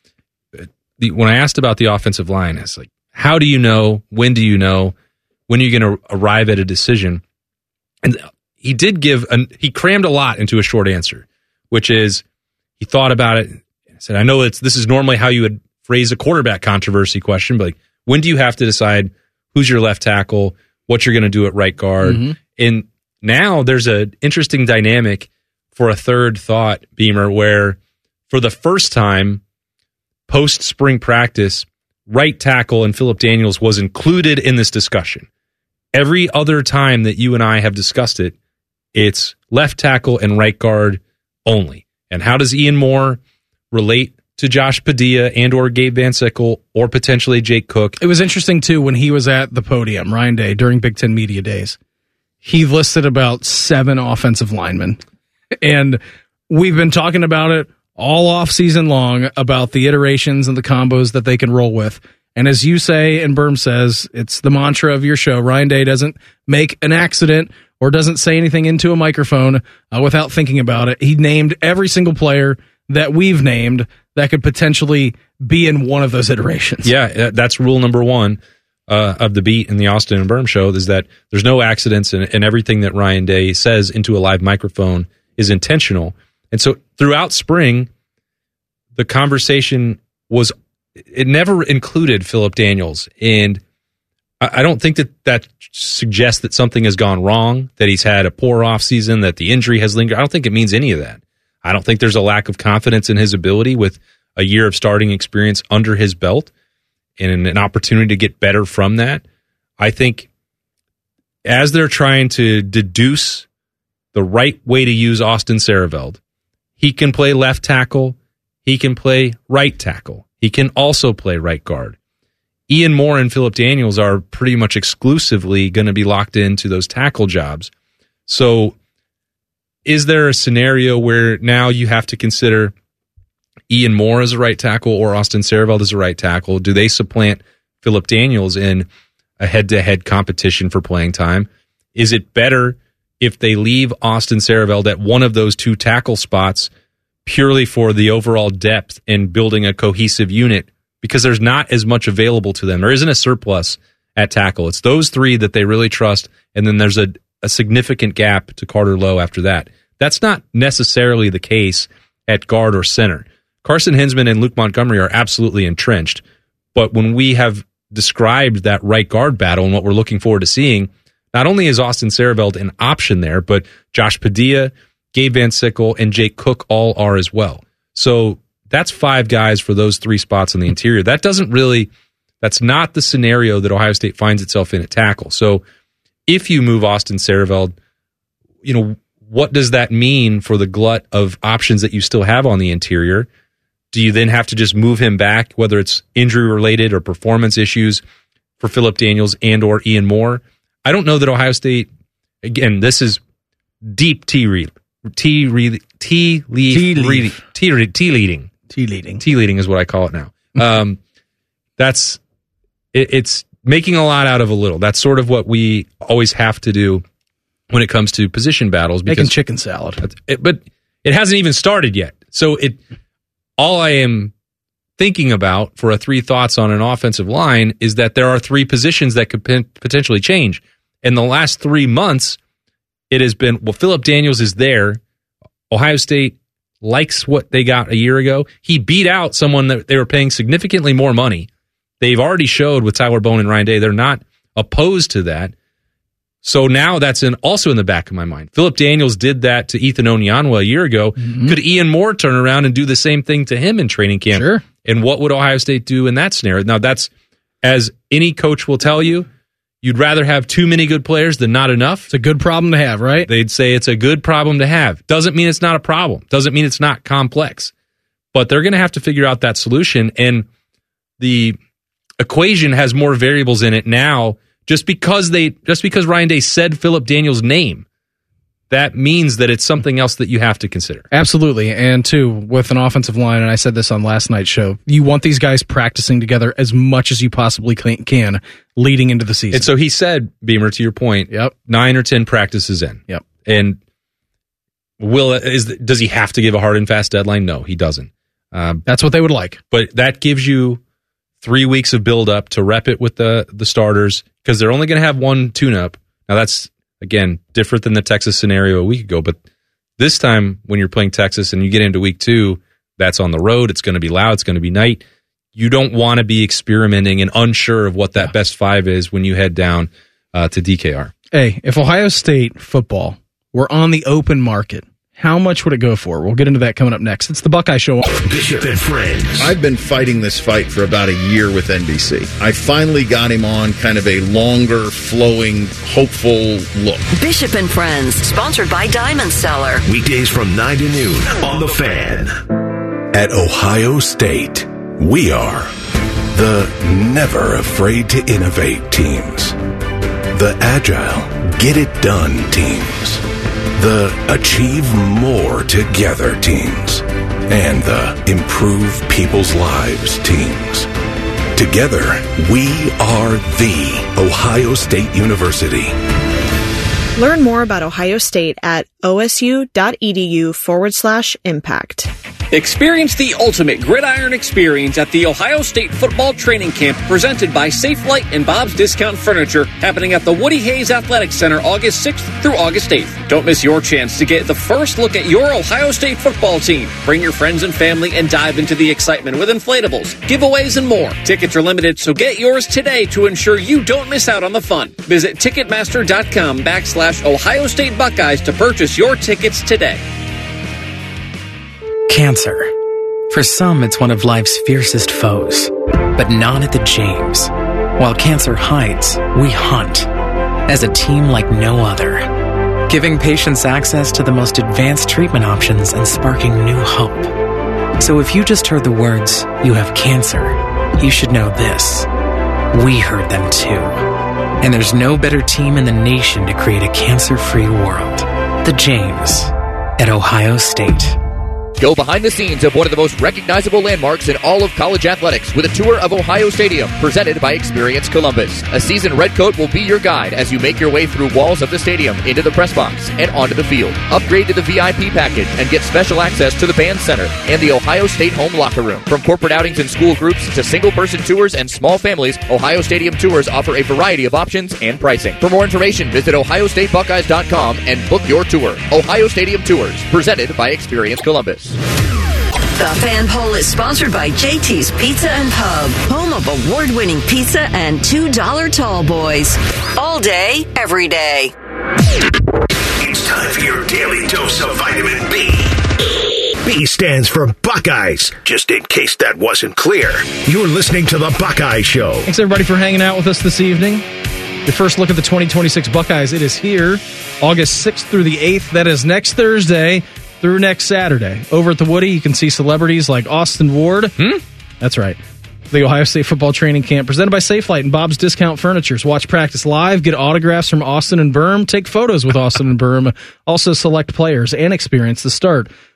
The, when I asked about the offensive line, it's like, how do you know? When do you know? When are you going to arrive at a decision? And he did give, an, he crammed a lot into a short answer, which is he thought about it. Said, I know it's this is normally how you would phrase a quarterback controversy question, but like, when do you have to decide who's your left tackle, what you're going to do at right guard? Mm-hmm. And now there's an interesting dynamic for a third thought, Beamer, where for the first time post spring practice, right tackle and Philip Daniels was included in this discussion. Every other time that you and I have discussed it, it's left tackle and right guard only. And how does Ian Moore relate to Josh Padilla and or Gabe Van Sickle or potentially Jake Cook? It was interesting, too, when he was at the podium, Ryan Day, during Big Ten Media Days. He listed about seven offensive linemen. And we've been talking about it all off season long, about the iterations and the combos that they can roll with. And as you say, and Berm says, it's the mantra of your show. Ryan Day doesn't make an accident or doesn't say anything into a microphone uh, without thinking about it. He named every single player that we've named that could potentially be in one of those iterations. Yeah, that's rule number one uh, of the Beat and the Austin and Berm show, is that there's no accidents, and, and everything that Ryan Day says into a live microphone is intentional. And so throughout spring, the conversation was, it never included Philip Daniels. And I, I don't think that that suggests that something has gone wrong, that he's had a poor offseason, that the injury has lingered. I don't think it means any of that. I don't think there's a lack of confidence in his ability with a year of starting experience under his belt and an opportunity to get better from that. I think as they're trying to deduce the right way to use Austin Sareveld, he can play left tackle, he can play right tackle, he can also play right guard. Ian Moore and Philip Daniels are pretty much exclusively going to be locked into those tackle jobs. So is there a scenario where now you have to consider Ian Moore as a right tackle or Austin Sareveld as a right tackle? Do they supplant Philip Daniels in a head-to-head competition for playing time? Is it better if they leave Austin Sareveld at one of those two tackle spots purely for the overall depth and building a cohesive unit, because there's not as much available to them? There isn't a surplus at tackle. It's those three that they really trust, and then there's a a significant gap to Carter Lowe after that. That's not necessarily the case at guard or center. Carson Hinsman and Luke Montgomery are absolutely entrenched, but when we have described that right guard battle and what we're looking forward to seeing, not only is Austin Sareveld an option there, but Josh Padilla, Gabe Van Sickle, and Jake Cook all are as well. So that's five guys for those three spots on the interior. That doesn't really, that's not the scenario that Ohio State finds itself in at tackle. So if you move Austin Sareveld, you know, what does that mean for the glut of options that you still have on the interior? Do you then have to just move him back, whether it's injury related or performance issues, for Philip Daniels and or Ian Moore? I don't know that Ohio State, again, this is deep tea read, tea read, tea leaf, Tea leaf. reading, tea, tea leading. Tea leading. Tea leading is what I call it now. Um, that's it, it's making a lot out of a little. That's sort of what we always have to do when it comes to position battles. Making chicken salad. It, but it hasn't even started yet. So it all I am thinking about for a three thoughts on an offensive line is that there are three positions that could p- potentially change. In the last three months, it has been, well, Philip Daniels is there. Ohio State likes what they got a year ago. He beat out someone that they were paying significantly more money. They've already showed with Tyler Bowen and Ryan Day, they're not opposed to that. So now that's in, also in the back of my mind. Philip Daniels did that to Ethan Onyanwa a year ago. Mm-hmm. Could Ian Moore turn around and do the same thing to him in training camp? Sure. And what would Ohio State do in that scenario? Now, that's, as any coach will tell you, you'd rather have too many good players than not enough. It's a good problem to have, right? They'd say it's a good problem to have. Doesn't mean it's not a problem. Doesn't mean it's not complex. But they're going to have to figure out that solution. And the equation has more variables in it now. Just because they, just because Ryan Day said Philip Daniels' name, that means that it's something else that you have to consider. Absolutely. And two, with an offensive line, and I said this on last night's show, you want these guys practicing together as much as you possibly can leading into the season. And so he said, Beamer, to your point, yep, nine or ten practices in. Yep. And will is does he have to give a hard and fast deadline? No, he doesn't. Um, That's what they would like. But that gives you three weeks of build up to rep it with the the starters, because they're only going to have one tune-up. Now, that's, again, different than the Texas scenario a week ago, but this time when you're playing Texas and you get into week two, that's on the road. It's going to be loud. It's going to be night. You don't want to be experimenting and unsure of what that yeah. best five is when you head down uh, to D K R. Hey, if Ohio State football were on the open market, how much would it go for? We'll get into that coming up next. It's the Buckeye Show. Bishop and Friends. I've been fighting this fight for about a year with N B C. I finally got him on kind of a longer, flowing, hopeful look. Bishop and Friends, sponsored by Diamond Seller. Weekdays from nine to noon on The Fan. At Ohio State, we are the never afraid to innovate teams. The agile, get it done teams. The achieve more together teams, and the improve people's lives teams. Together, we are the Ohio State University. Learn more about Ohio State at osu.edu forward slash impact. Experience the ultimate gridiron experience at the Ohio State Football Training Camp presented by Safelite and Bob's Discount Furniture, happening at the Woody Hayes Athletic Center August sixth through August eighth. Don't miss your chance to get the first look at your Ohio State football team. Bring your friends and family and dive into the excitement with inflatables, giveaways, and more. Tickets are limited, so get yours today to ensure you don't miss out on the fun. Visit Ticketmaster.com backslash Ohio State Buckeyes to purchase your tickets today. Cancer. For some, it's one of life's fiercest foes, but not at the James. While cancer hides, we hunt as a team like no other, giving patients access to the most advanced treatment options and sparking new hope. So if you just heard the words, "you have cancer," you should know this. We heard them too. And there's no better team in the nation to create a cancer-free world. The James at Ohio State. Go behind the scenes of one of the most recognizable landmarks in all of college athletics with a tour of Ohio Stadium presented by Experience Columbus. A seasoned redcoat will be your guide as you make your way through walls of the stadium, into the press box, and onto the field. Upgrade to the V I P package and get special access to the band center and the Ohio State home locker room. From corporate outings and school groups to single-person tours and small families, Ohio Stadium tours offer a variety of options and pricing. For more information, visit ohio state buckeyes dot com and book your tour. Ohio Stadium Tours, presented by Experience Columbus. The Fan Poll is sponsored by J T's Pizza and Pub, home of award-winning pizza and two dollar tall boys. All day, every day. It's time for your daily dose of vitamin B. B stands for Buckeyes, just in case that wasn't clear. You're listening to The Buckeye Show. Thanks, everybody, for hanging out with us this evening. Your first look at the twenty twenty-six Buckeyes. It is here, August sixth through the eighth. That is next Thursday through next Saturday. Over at the Woody, you can see celebrities like Austin Ward. Hmm? That's right. The Ohio State Football Training Camp, presented by Safelite and Bob's Discount Furnitures. Watch practice live, get autographs from Austin and Berm, take photos with Austin and Berm, also select players, and experience the start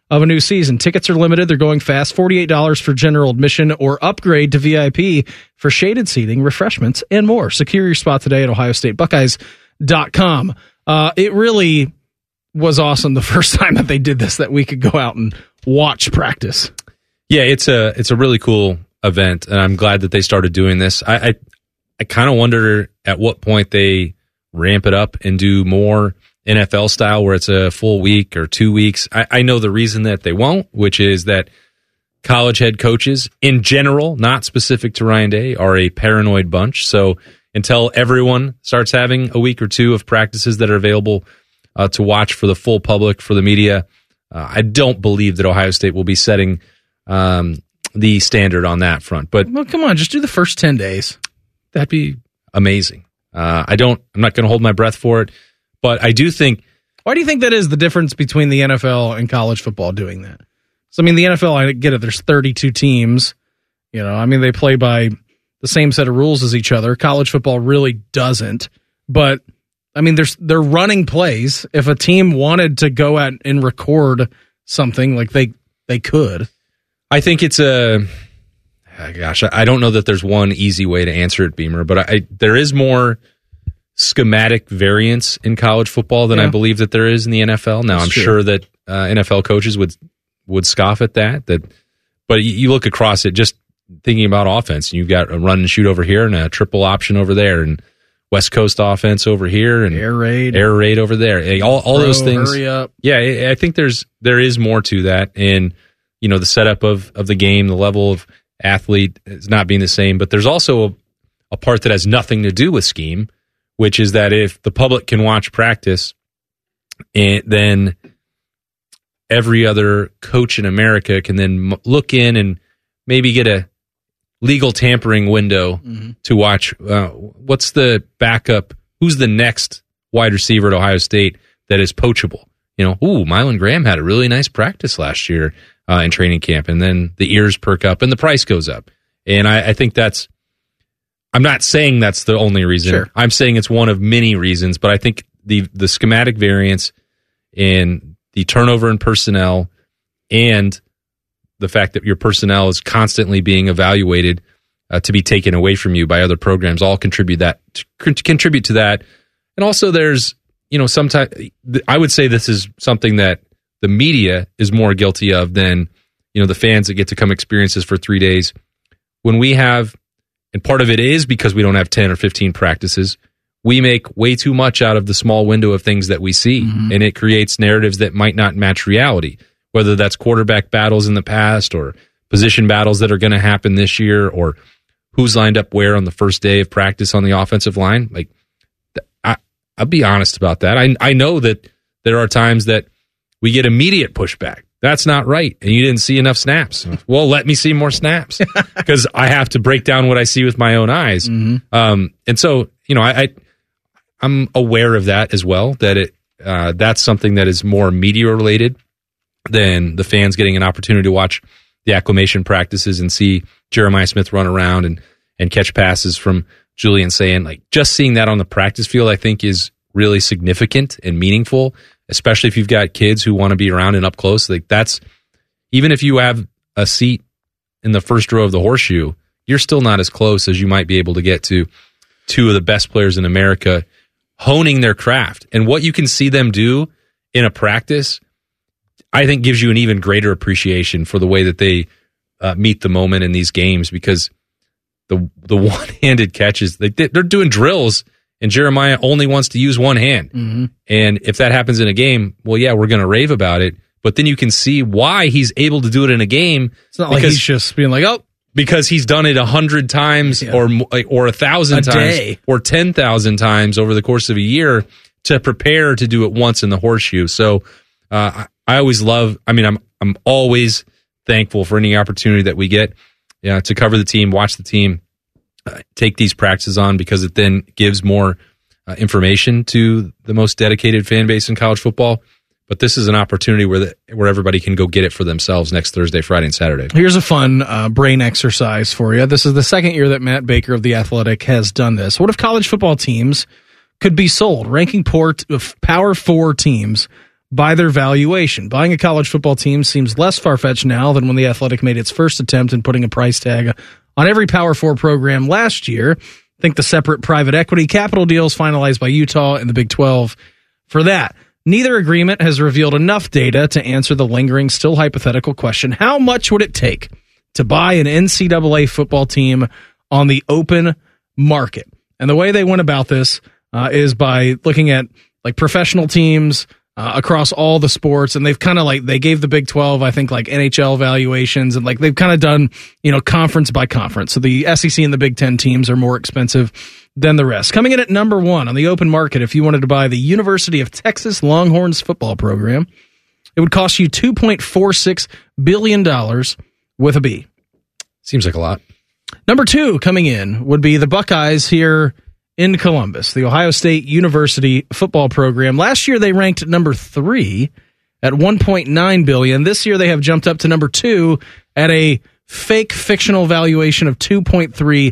of a new season. Tickets are limited. They're going fast. forty-eight dollars for general admission or upgrade to V I P for shaded seating, refreshments, and more. Secure your spot today at ohio state buckeyes dot com. Uh, it really was awesome the first time that they did this, that we could go out and watch practice. Yeah, it's a it's a really cool event, and I'm glad that they started doing this. I I, I kind of wonder at what point they ramp it up and do more N F L style, where it's a full week or two weeks. I, I know the reason that they won't, which is that college head coaches in general, not specific to Ryan Day, are a paranoid bunch. So until everyone starts having a week or two of practices that are available uh, to watch for the full public, for the media, uh, I don't believe that Ohio State will be setting um, the standard on that front. But well, come on, just do the first ten days. That'd be amazing. Uh, I don't. I'm not going to hold my breath for it. But I do think... Why do you think that is the difference between the N F L and college football doing that? So, I mean, the N F L, I get it, there's thirty-two teams. You know, I mean, they play by the same set of rules as each other. College football really doesn't. But, I mean, there's they're running plays. If a team wanted to go out and record something, like they they could. I think it's a... Gosh, I don't know that there's one easy way to answer it, Beamer, but I, there is more schematic variance in college football than yeah. I believe that there is in the N F L. Now, That's I'm true. sure that uh, N F L coaches would would scoff at that. That, but you look across it, just thinking about offense. You've got a run and shoot over here and a triple option over there, and West Coast offense over here, and air raid, air raid over there. Hey, all all Bro, those things. Hurry up. Yeah, I think there's there is more to that, and you know the setup of of the game, the level of athlete is not being the same. But there's also a, a part that has nothing to do with scheme, which is that if the public can watch practice, and then every other coach in America can then look in and maybe get a legal tampering window mm-hmm. to watch uh, what's the backup, who's the next wide receiver at Ohio State that is poachable. You know, ooh, Mylan Graham had a really nice practice last year uh, in training camp, and then the ears perk up and the price goes up. And I, I think that's, I'm not saying that's the only reason. Sure. I'm saying it's one of many reasons, but I think the the schematic variance in the turnover in personnel and the fact that your personnel is constantly being evaluated uh, to be taken away from you by other programs all contribute that to contribute to that. And also there's, you know, sometimes I would say this is something that the media is more guilty of than, you know, the fans that get to come experience this for three days. When we have, and part of it is because we don't have ten or fifteen practices, we make way too much out of the small window of things that we see, mm-hmm. and it creates narratives that might not match reality, whether that's quarterback battles in the past or position battles that are going to happen this year or who's lined up where on the first day of practice on the offensive line. Like, I, I'll be honest about that. I, I know that there are times that we get immediate pushback. That's not right, and you didn't see enough snaps. Well, let me see more snaps because I have to break down what I see with my own eyes. Mm-hmm. Um, and so, you know, I, I I'm aware of that as well. That it uh, that's something that is more media related than the fans getting an opportunity to watch the acclimation practices and see Jeremiah Smith run around and and catch passes from Julian Sayin. Like, just seeing that on the practice field, I think, is really significant and meaningful, especially if you've got kids who want to be around and up close. Like, that's, even if you have a seat in the first row of the horseshoe, you're still not as close as you might be able to get to two of the best players in America honing their craft. And what you can see them do in a practice, I think, gives you an even greater appreciation for the way that they uh, meet the moment in these games, because the the one-handed catches, they, they're doing drills, and Jeremiah only wants to use one hand. Mm-hmm. And if that happens in a game, well, yeah, we're going to rave about it. But then you can see why he's able to do it in a game. It's not like he's just being like, oh. Because he's done it a hundred times yeah. or or a thousand a times day. or ten thousand times over the course of a year to prepare to do it once in the horseshoe. So uh, I always love, I mean, I'm I'm always thankful for any opportunity that we get uh, to cover the team, watch the team, uh, take these practices on, because it then gives more uh, information to the most dedicated fan base in college football. But this is an opportunity where the, where everybody can go get it for themselves next Thursday, Friday, and Saturday. Here's a fun uh, brain exercise for you. This is the second year that Matt Baker of The Athletic has done this. What if college football teams could be sold, ranking poor t- Power Four teams by their valuation. Buying a college football team seems less far-fetched now than when the Athletic made its first attempt in putting a price tag on every Power Four program last year. Think the separate private equity capital deals finalized by Utah and the Big twelve for that. Neither agreement has revealed enough data to answer the lingering, still hypothetical question, how much would it take to buy an N C double A football team on the open market? And the way they went about this uh, is by looking at like professional teams uh, across all the sports, and they've kind of like, they gave the Big twelve, I think, like N H L valuations, and like they've kind of done, you know, conference by conference. So the S E C and the Big Ten teams are more expensive than the rest. Coming in at number one on the open market, if you wanted to buy the University of Texas Longhorns football program, it would cost you two point four six billion dollars with a B. Seems like a lot. Number two coming in would be the Buckeyes here in Columbus, the Ohio State University football program. Last year they ranked at number three at one point nine billion dollars. This year they have jumped up to number two at a fake fictional valuation of two point three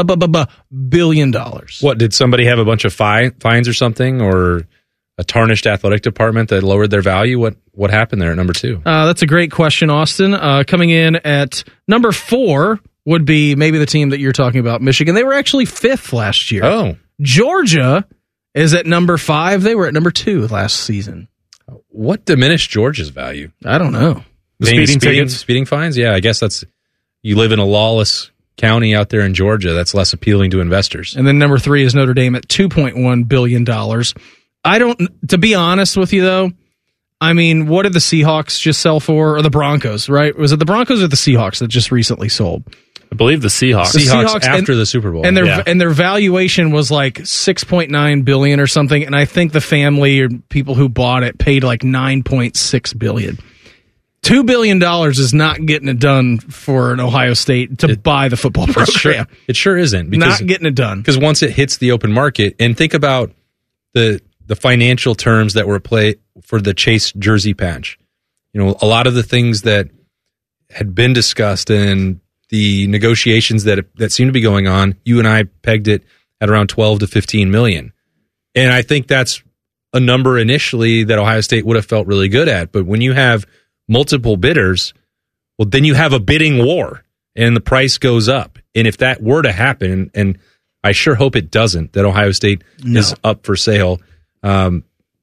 billion dollars. What, did somebody have a bunch of fi- fines or something, or a tarnished athletic department that lowered their value? What what happened there at number two? Uh, that's a great question, Austin. Uh, coming in at number four would be maybe the team that you're talking about, Michigan. They were actually fifth last year. Oh. Georgia is at number five. They were at number two last season. What diminished Georgia's value? I don't know. The speeding, speeding tickets? Speeding fines? Yeah, I guess that's, you live in a lawless county out there in Georgia. That's less appealing to investors. And then number three is Notre Dame at two point one billion dollars. I don't, to be honest with you though, I mean, what did the Seahawks just sell for? Or the Broncos, right? Was it the Broncos or the Seahawks that just recently sold? I believe the Seahawks. The Seahawks, Seahawks after and, the Super Bowl. And their yeah. and their valuation was like six point nine billion dollars or something, and I think the family or people who bought it paid like nine point six billion dollars. two billion dollars is not getting it done for an Ohio State to it, buy the football program. It sure, it sure isn't. Because, not getting it done. Because once it hits the open market, and think about the the financial terms that were at play for the Chase jersey patch. You know, a lot of the things that had been discussed and the negotiations that that seem to be going on, you and I pegged it at around twelve to fifteen million. And I think that's a number initially that Ohio State would have felt really good at. But when you have multiple bidders, well, then you have a bidding war and the price goes up. And if that were to happen, and I sure hope it doesn't, that Ohio State no. is up for sale, um,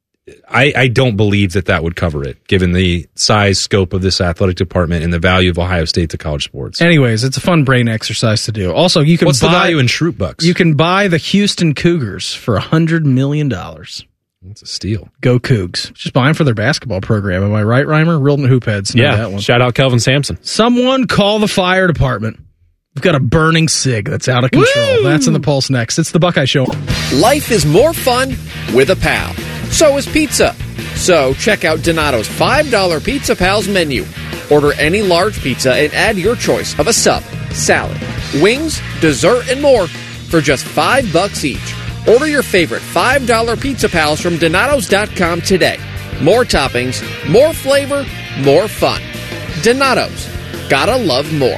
I, I don't believe that that would cover it, given the size, scope of this athletic department and the value of Ohio State to college sports. Anyways, it's a fun brain exercise to do. Also, you can What's buy, the value in Shroot bucks? You can buy the Houston Cougars for one hundred million dollars. That's a steal. Go Cougs. Just buying for their basketball program. Am I right, Reimer? Real hoop heads. Yeah, that one. Shout out Kelvin Sampson. Someone call the fire department. We've got a burning sig that's out of control. Woo! That's in the Pulse next. It's the Buckeye Show. Life is more fun with a pal. So is pizza. So check out Donato's five dollar Pizza Pals menu. Order any large pizza and add your choice of a sub, salad, wings, dessert, and more for just five bucks each. Order your favorite five dollar Pizza Pals from Donatos dot com today. More toppings, more flavor, more fun. Donatos. Gotta love more.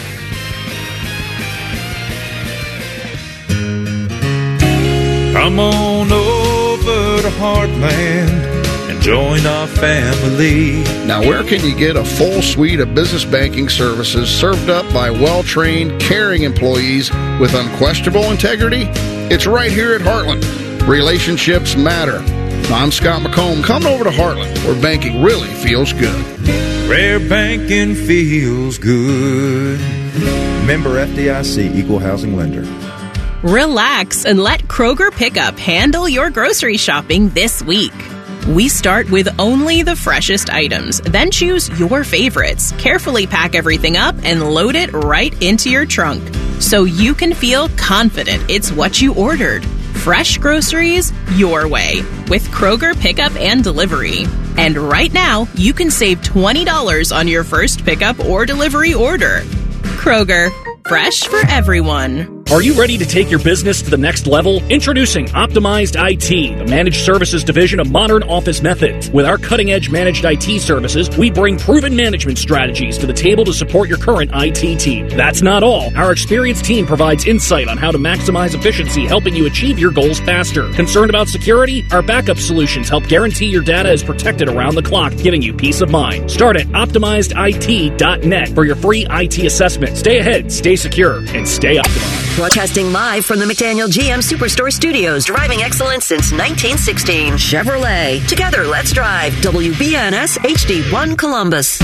Come on over to Heartland and join our family. Now, where can you get a full suite of business banking services served up by well-trained, caring employees with unquestionable integrity? It's right here at Heartland. Relationships matter. I'm Scott McComb. Come over to Heartland, where banking really feels good. Where banking feels good. Member F D I C, Equal Housing Lender. Relax and let Kroger Pickup handle your grocery shopping this week. We start with only the freshest items, then choose your favorites, carefully pack everything up, and load it right into your trunk so you can feel confident it's what you ordered. Fresh groceries your way with Kroger Pickup and Delivery. And right now, you can save twenty dollars on your first pickup or delivery order. Kroger, fresh for everyone. Are you ready to take your business to the next level? Introducing Optimized I T, the managed services division of Modern Office Methods. With our cutting-edge managed I T services, we bring proven management strategies to the table to support your current I T team. That's not all. Our experienced team provides insight on how to maximize efficiency, helping you achieve your goals faster. Concerned about security? Our backup solutions help guarantee your data is protected around the clock, giving you peace of mind. Start at optimized I T dot net for your free I T assessment. Stay ahead, stay secure, and stay optimized. Broadcasting live from the McDaniel G M Superstore Studios, driving excellence since nineteen sixteen. Chevrolet. Together, let's drive. W B N S H D one Columbus.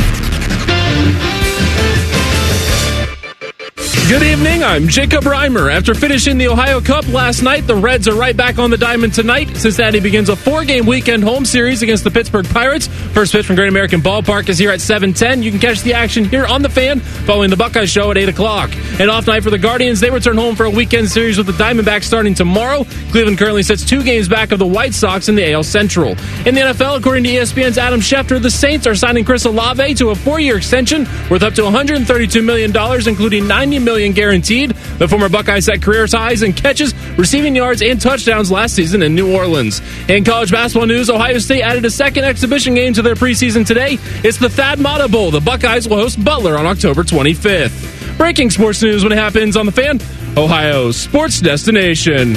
Good evening, I'm Jacob Reimer. After finishing the Ohio Cup last night, the Reds are right back on the diamond tonight. Cincinnati begins a four-game weekend home series against the Pittsburgh Pirates. First pitch from Great American Ballpark is here at seven ten. You can catch the action here on The Fan following the Buckeye Show at eight o'clock. An off night for the Guardians. They return home for a weekend series with the Diamondbacks starting tomorrow. Cleveland currently sits two games back of the White Sox in the A L Central. In the N F L, according to E S P N's Adam Schefter, the Saints are signing Chris Olave to a four-year extension worth up to one hundred thirty-two million dollars, including ninety million dollars guaranteed. The former Buckeye set career highs in catches, receiving yards, and touchdowns last season in New Orleans. In college basketball news, Ohio State added a second exhibition game to their preseason today. It's the Thad Matta Bowl. The Buckeyes will host Butler on October twenty-fifth. Breaking sports news when it happens on The Fan, Ohio's sports destination.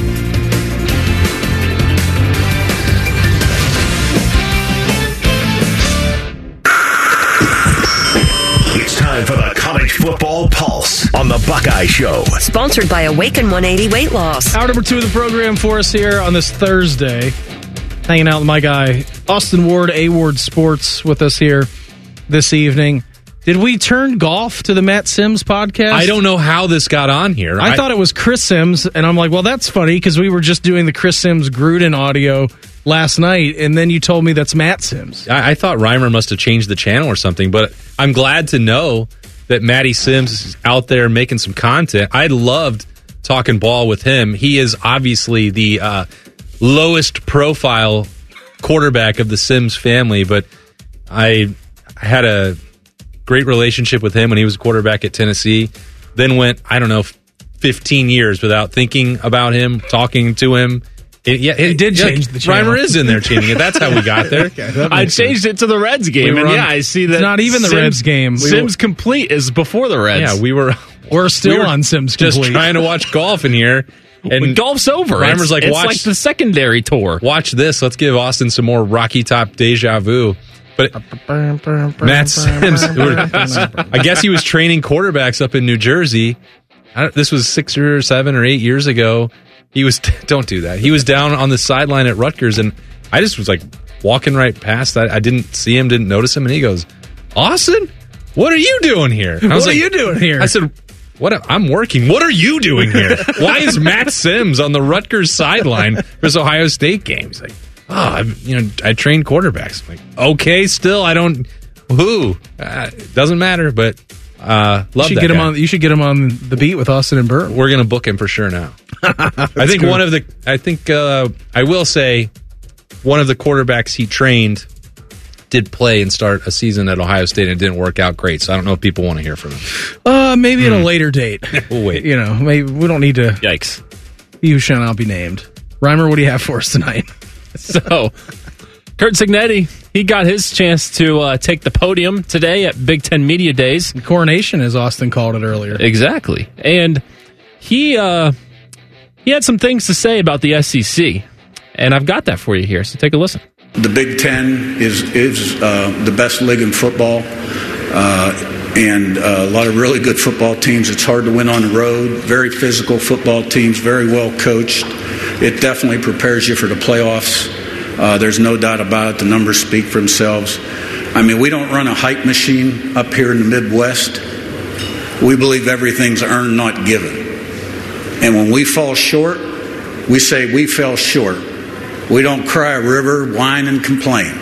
Time for the College Football Pulse on the Buckeye Show. Sponsored by Awaken one eighty Weight Loss. Hour number two of the program for us here on this Thursday. Hanging out with my guy, Austin Ward, A-Ward Sports, with us here this evening. Did we turn golf to the Matt Sims podcast? I don't know how this got on here. I, I thought it was Chris Sims, and I'm like, well, that's funny because we were just doing the Chris Sims Gruden audio last night, and then you told me that's Matt Sims. I, I thought Reimer must have changed the channel or something, but I'm glad to know that Matty Sims is out there making some content. I loved talking ball with him. He is obviously the uh, lowest profile quarterback of the Sims family, but I had a great relationship with him when he was a quarterback at Tennessee. Then went, I don't know, fifteen years without thinking about him, talking to him. It, yeah, it, he did yeah, change the channel. Reimer is in there changing it. That's how we got there. Okay, I changed sense. it to the Reds game, we and on, yeah, I see that. It's not even the Sims, Reds game. We Sims were, Complete is before the Reds. Yeah, we were. We're still we were on Sims just Complete. trying to watch golf in here. And when golf's over. Reimer's it's, like, it's watch, like the secondary tour. Watch this. Let's give Austin some more Rocky Top deja vu. But Matt Sims, I guess he was training quarterbacks up in New Jersey. I don't, this was six or seven or eight years ago. He was, don't do that. He was down on the sideline at Rutgers, and I just was like walking right past that. I didn't see him, didn't notice him, and he goes, Austin, what are you doing here? I was what like, are you doing here? I said, "What? I'm working. What are you doing here? Why is Matt Sims on the Rutgers sideline for this Ohio State game?" He's like, "Oh, I, you know, I train quarterbacks." I'm like, okay, still, I don't. Who? Uh, doesn't matter, but uh, love you should that get him guy. on. You should get him on the beat with Austin and Burt. We're gonna book him for sure now. I think good. one of the. I think uh, I will say one of the quarterbacks he trained did play and start a season at Ohio State, and it didn't work out great. So I don't know if people want to hear from him. Uh, maybe Hmm. at a later date. We'll wait. You know, maybe we don't need to. Yikes! You shall not be named. Reimer, what do you have for us tonight? So, Kurt Cignetti, he got his chance to uh, take the podium today at Big Ten Media Days. The coronation, as Austin called it earlier. Exactly, and he uh, he had some things to say about the S E C, and I've got that for you here. So take a listen. The Big Ten is is uh, the best league in football, uh, and uh, a lot of really good football teams. It's hard to win on the road. Very physical football teams, very well coached. It definitely prepares you for the playoffs. Uh, there's no doubt about it. The numbers speak for themselves. I mean, we don't run a hype machine up here in the Midwest. We believe everything's earned, not given. And when we fall short, we say we fell short. We don't cry a river, whine, and complain.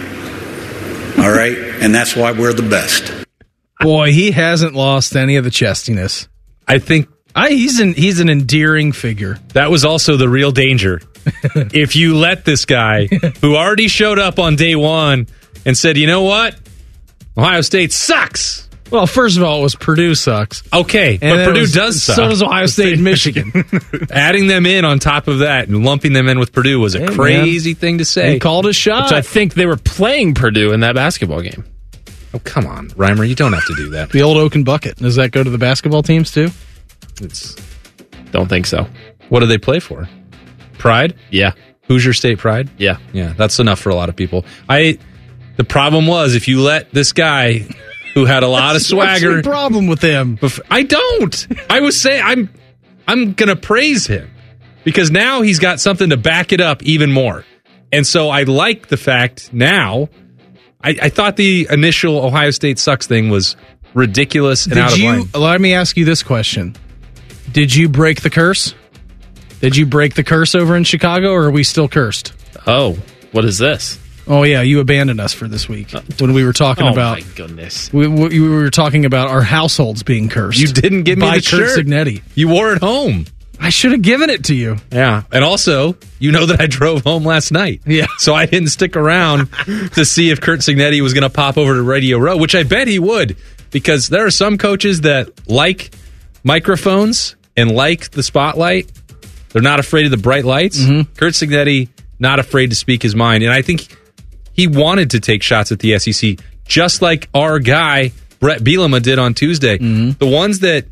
All right? And that's why we're the best. Boy, he hasn't lost any of the chestiness. I think I, he's an he's an endearing figure. that was also the real danger. If you let this guy, who already showed up on day one and said, you know what? Ohio State sucks. Well, first of all, it was Purdue sucks. Okay, And but it Purdue was- does suck. so does Ohio State and Michigan. Adding them in on top of that and lumping them in with Purdue was a Hey, crazy man. thing to say. He called a shot. Which I think they were playing Purdue in that basketball game. Oh, come on, Reimer. You don't have to do that. The old Oaken Bucket. Does that go to the basketball teams, too? It's, Don't think so. what do they play for? Pride? Yeah. Hoosier State Pride? Yeah. Yeah, that's enough for a lot of people. I. The problem was if you let this guy who had a lot of swagger. What's the problem with him? I don't. I was saying I'm I'm gonna praise him because now he's got something to back it up even more. And so I like the fact now. I, I thought the initial Ohio State sucks thing was ridiculous and Did out of you, line. let me ask you this question. Did you break the curse? Did you break the curse over in Chicago, or are we still cursed? Oh, what is this? Oh yeah, you abandoned us for this week when we were talking oh about. my goodness! We, we, we were talking about our households being cursed. You didn't give me by the Kurt shirt. Signetti. You wore it home. I should have given it to you. Yeah. And also, you know that I drove home last night. Yeah. So I didn't stick around to see if Kurt Signetti was going to pop over to Radio Row, which I bet he would, because there are some coaches that like microphones and like the spotlight. They're not afraid of the bright lights. Mm-hmm. Kurt Signetti, not afraid to speak his mind. And I think he wanted to take shots at the S E C, just like our guy, Brett Bielema, did on Tuesday. Mm-hmm. The ones that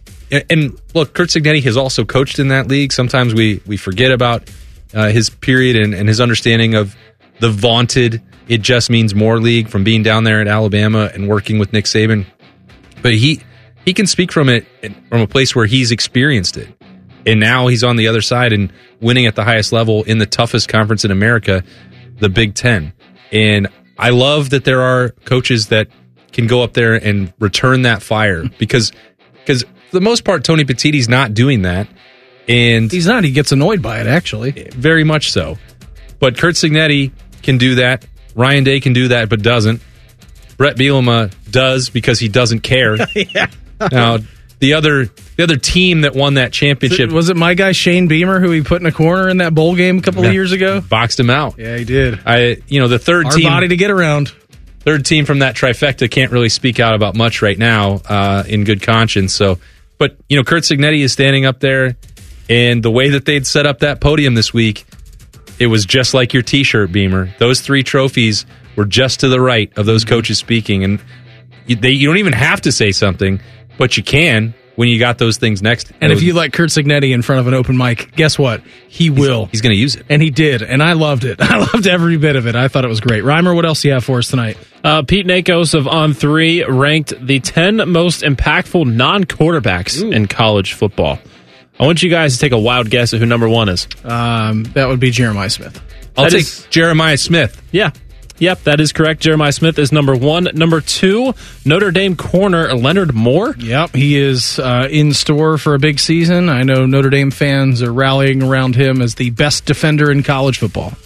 And look, Kurt Signetti has also coached in that league. Sometimes we we forget about uh, his period and, and his understanding of the vaunted "it just means more" league from being down there at Alabama and working with Nick Saban. But he he can speak from it from a place where he's experienced it, and now he's on the other side and winning at the highest level in the toughest conference in America, the Big Ten. And I love that there are coaches that can go up there and return that fire because because. For the most part, Tony Petitti's not doing that, and he's not. He gets annoyed by it, actually, very much so. But Kurt Signetti can do that. Ryan Day can do that, but doesn't. Brett Bielema does because he doesn't care. yeah. Now, the other the other team that won that championship Was it my guy Shane Beamer who he put in a corner in that bowl game a couple Yeah. of years ago? boxed him out. Yeah, he did. I, you know, the third Our team body to get around. Third team from that trifecta can't really speak out about much right now, uh, in good conscience. So. But, you know, Kurt Signetti is standing up there, and the way that they'd set up that podium this week, it was just like your T-shirt, Beamer. Those three trophies were just to the right of those coaches speaking, and you, they, you don't even have to say something, but you can when you got those things next. And if you let Kurt Signetti in front of an open mic, guess what? He will. He's going to use it. And he did, and I loved it. I loved every bit of it. I thought it was great. Reimer, what else do you have for us tonight? Uh, Pete Nakos of On three ranked the ten most impactful non-quarterbacks Ooh. in college football. I want you guys to take a wild guess at who number one is. Um, that would be Jeremiah Smith. I'll That take is- Jeremiah Smith. Yeah. Yep, that is correct. Jeremiah Smith is number one. Number two, Notre Dame corner Leonard Moore. Yep, he is uh, in store for a big season. I know Notre Dame fans are rallying around him as the best defender in college football.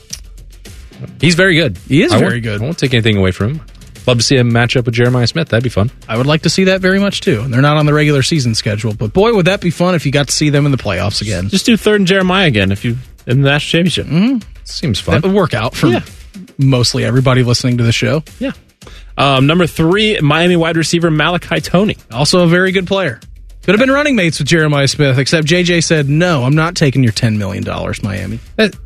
He's very good. He is I very won't- good. I won't take anything away from him. Love to see him match up with Jeremiah Smith. That'd be fun. I would like to see that very much, too. They're not on the regular season schedule, but boy, would that be fun if you got to see them in the playoffs again. Just do third and Jeremiah again if you in the national championship. Mm-hmm. Seems fun. That would work out for Yeah. mostly everybody listening to the show. Yeah. Um, number three, Miami wide receiver Malachi Toney. Also a very good player. Could have been running mates with Jeremiah Smith, except J J said, no, I'm not taking your ten million dollars, Miami.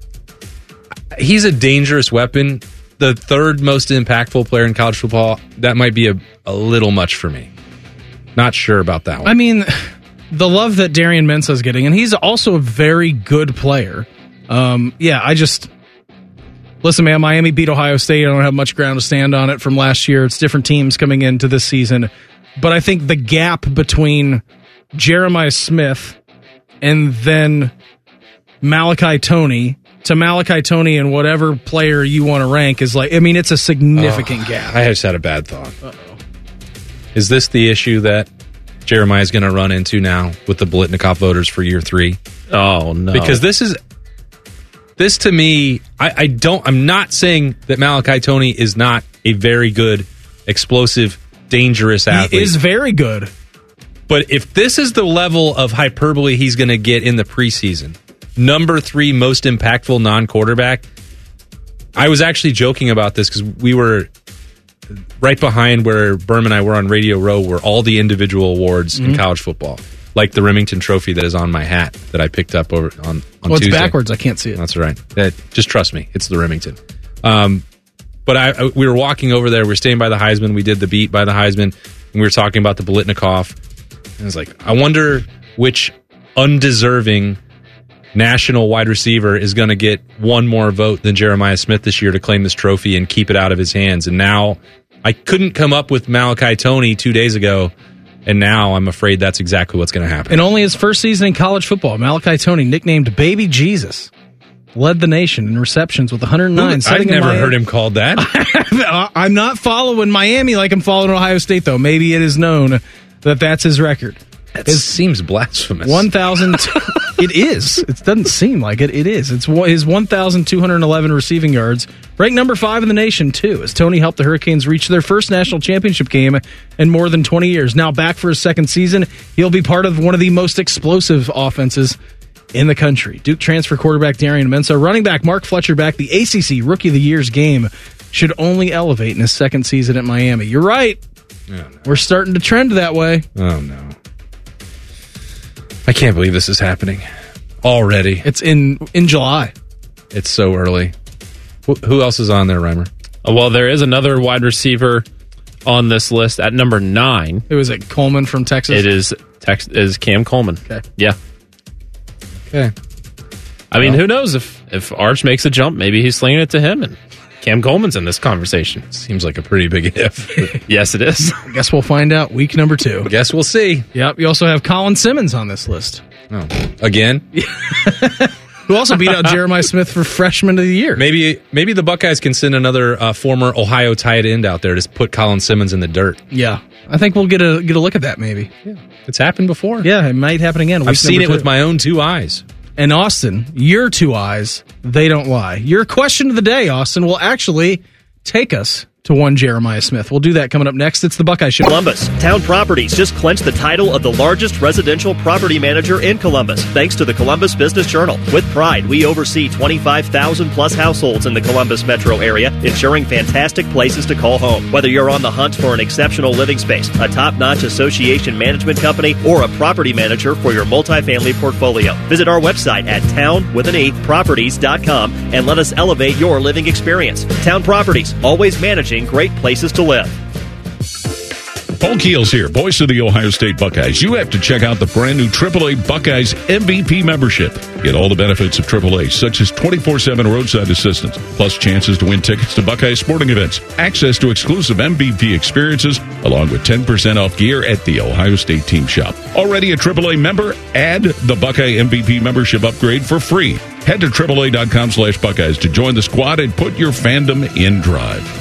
He's a dangerous weapon. The third most impactful player in college football, that might be a, a little much for me. Not sure about that one. I mean, the love that Darian Mensah's getting, and he's also a very good player. Um, yeah, I just... Listen, man, Miami beat Ohio State. I don't have much ground to stand on it from last year. It's different teams coming into this season. But I think the gap between Jeremiah Smith and then Malachi Toney to Malachi Toney and whatever player you want to rank is like, I mean, it's a significant Oh, gap. I just had a bad thought. Uh-oh. Is this the issue that Jeremiah is going to run into now with the Biletnikoff voters for year three? Oh, no. Because this is... This to me, I, I don't. I'm not saying that Malachi Toney is not a very good, explosive, dangerous athlete. He is very good. But if this is the level of hyperbole he's going to get in the preseason, number three most impactful non-quarterback. I was actually joking about this because we were right behind where Berm and I were on Radio Row were all the individual awards Mhm. in college football, like the Remington Trophy that is on my hat that I picked up over on, on Well, it's Tuesday. backwards. I can't see it. That's right. That, just trust me. It's the Remington. Um, but I, I, we were walking over there. We were staying by the Heisman. We did the beat by the Heisman, and we were talking about the Biletnikoff. And I was like, I wonder which undeserving national wide receiver is going to get one more vote than Jeremiah Smith this year to claim this trophy and keep it out of his hands. And now I couldn't come up with Malachi Toney two days ago, and now I'm afraid that's exactly what's going to happen. In only his first season in college football, Malachi Toney, nicknamed Baby Jesus, led the nation in receptions with one hundred nine. I've setting in never Miami- heard him called that. I'm not following Miami like I'm following Ohio State, though. Maybe it is known that that's his record. That seems blasphemous. one thousand. It is. It doesn't seem like it. It is. It's one- his one thousand two hundred eleven receiving yards, ranked number five in the nation, too, as Toney helped the Hurricanes reach their first national championship game in more than twenty years. Now back for his second season, he'll be part of one of the most explosive offenses in the country. Duke transfer quarterback Darian Mensah, running back Mark Fletcher back. The A C C Rookie of the Year's game should only elevate in his second season at Miami. You're right. Oh, no. We're starting to trend that way. Oh, no. I can't believe this is happening already. It's in in July. It's so early. Who, who else is on there, Reimer? Uh, Well, there is another wide receiver on this list at number nine. It was it Coleman from Texas? It is Tex is Cam Coleman. Okay. Yeah. Okay. I mean, Well. who knows if if Arch makes a jump, maybe he's slinging it to him, and Cam Coleman's in this conversation. Seems like a pretty big if. Yes, it is. I guess we'll find out week number two. Guess we'll see. Yep. You also have Colin Simmons on this list, Oh, again? who also beat out Jeremiah Smith for Freshman of the Year. Maybe maybe the Buckeyes can send another uh, former Ohio tight end out there to put Colin Simmons in the dirt. Yeah, I think we'll get a get a look at that. Maybe. Yeah, it's happened before. Yeah, it might happen again. I've week seen number it two. with my own two eyes. And Austin, your two eyes, they don't lie. Your question of the day, Austin, will actually take us to one Jeremiah Smith. We'll do that coming up next. It's the Buckeye Show. Columbus. Town Properties just clinched the title of the largest residential property manager in Columbus, thanks to the Columbus Business Journal. With pride, we oversee twenty-five thousand plus households in the Columbus metro area, ensuring fantastic places to call home. Whether you're on the hunt for an exceptional living space, a top-notch association management company, or a property manager for your multifamily portfolio, visit our website at town with an E properties dot com and let us elevate your living experience. Town Properties, always managing great places to live. Paul Keels here, voice of the Ohio State Buckeyes. You have to check out the brand new triple A Buckeyes M V P membership. Get all the benefits of triple A, such as twenty-four seven roadside assistance, plus chances to win tickets to Buckeye sporting events, access to exclusive M V P experiences, along with ten percent off gear at the Ohio State team shop. Already a triple A member? Add the Buckeye M V P membership upgrade for free. Head to triple A dot com slash Buckeyes to join the squad and put your fandom in drive.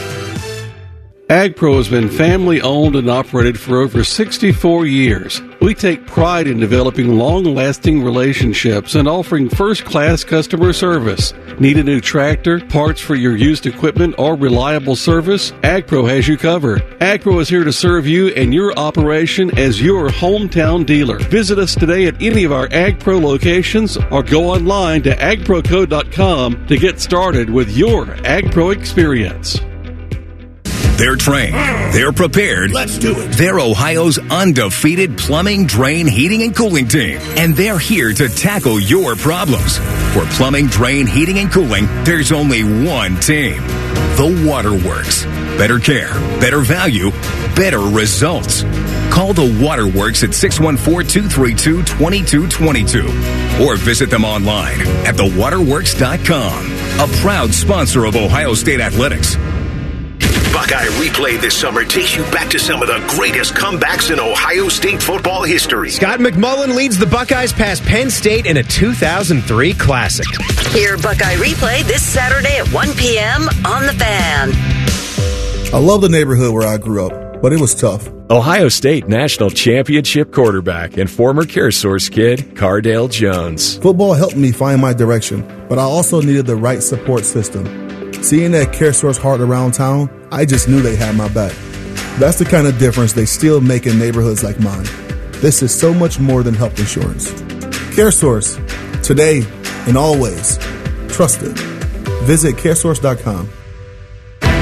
AgPro has been family-owned and operated for over sixty-four years. We take pride in developing long-lasting relationships and offering first-class customer service. Need a new tractor, parts for your used equipment, or reliable service? AgPro has you covered. AgPro is here to serve you and your operation as your hometown dealer. Visit us today at any of our AgPro locations or go online to ag pro co dot com to get started with your AgPro experience. They're trained. They're prepared. Let's do it. They're Ohio's undefeated plumbing, drain, heating, and cooling team. And they're here to tackle your problems. For plumbing, drain, heating, and cooling, there's only one team. The Waterworks. Better care, better value, better results. Call the Waterworks at six one four, two three two, two two two two or visit them online at the waterworks dot com. A proud sponsor of Ohio State Athletics. Buckeye Replay this summer takes you back to some of the greatest comebacks in Ohio State football history. Scott McMullen leads the Buckeyes past Penn State in a two thousand three Classic. Hear Buckeye Replay this Saturday at one p.m. on The Fan. I love the neighborhood where I grew up, but it was tough. Ohio State National Championship quarterback and former CareSource kid, Cardale Jones. Football helped me find my direction, but I also needed the right support system. Seeing that CareSource heart around town, I just knew they had my back. That's the kind of difference they still make in neighborhoods like mine. This is so much more than health insurance. CareSource, today and always. Trusted. Visit care source dot com.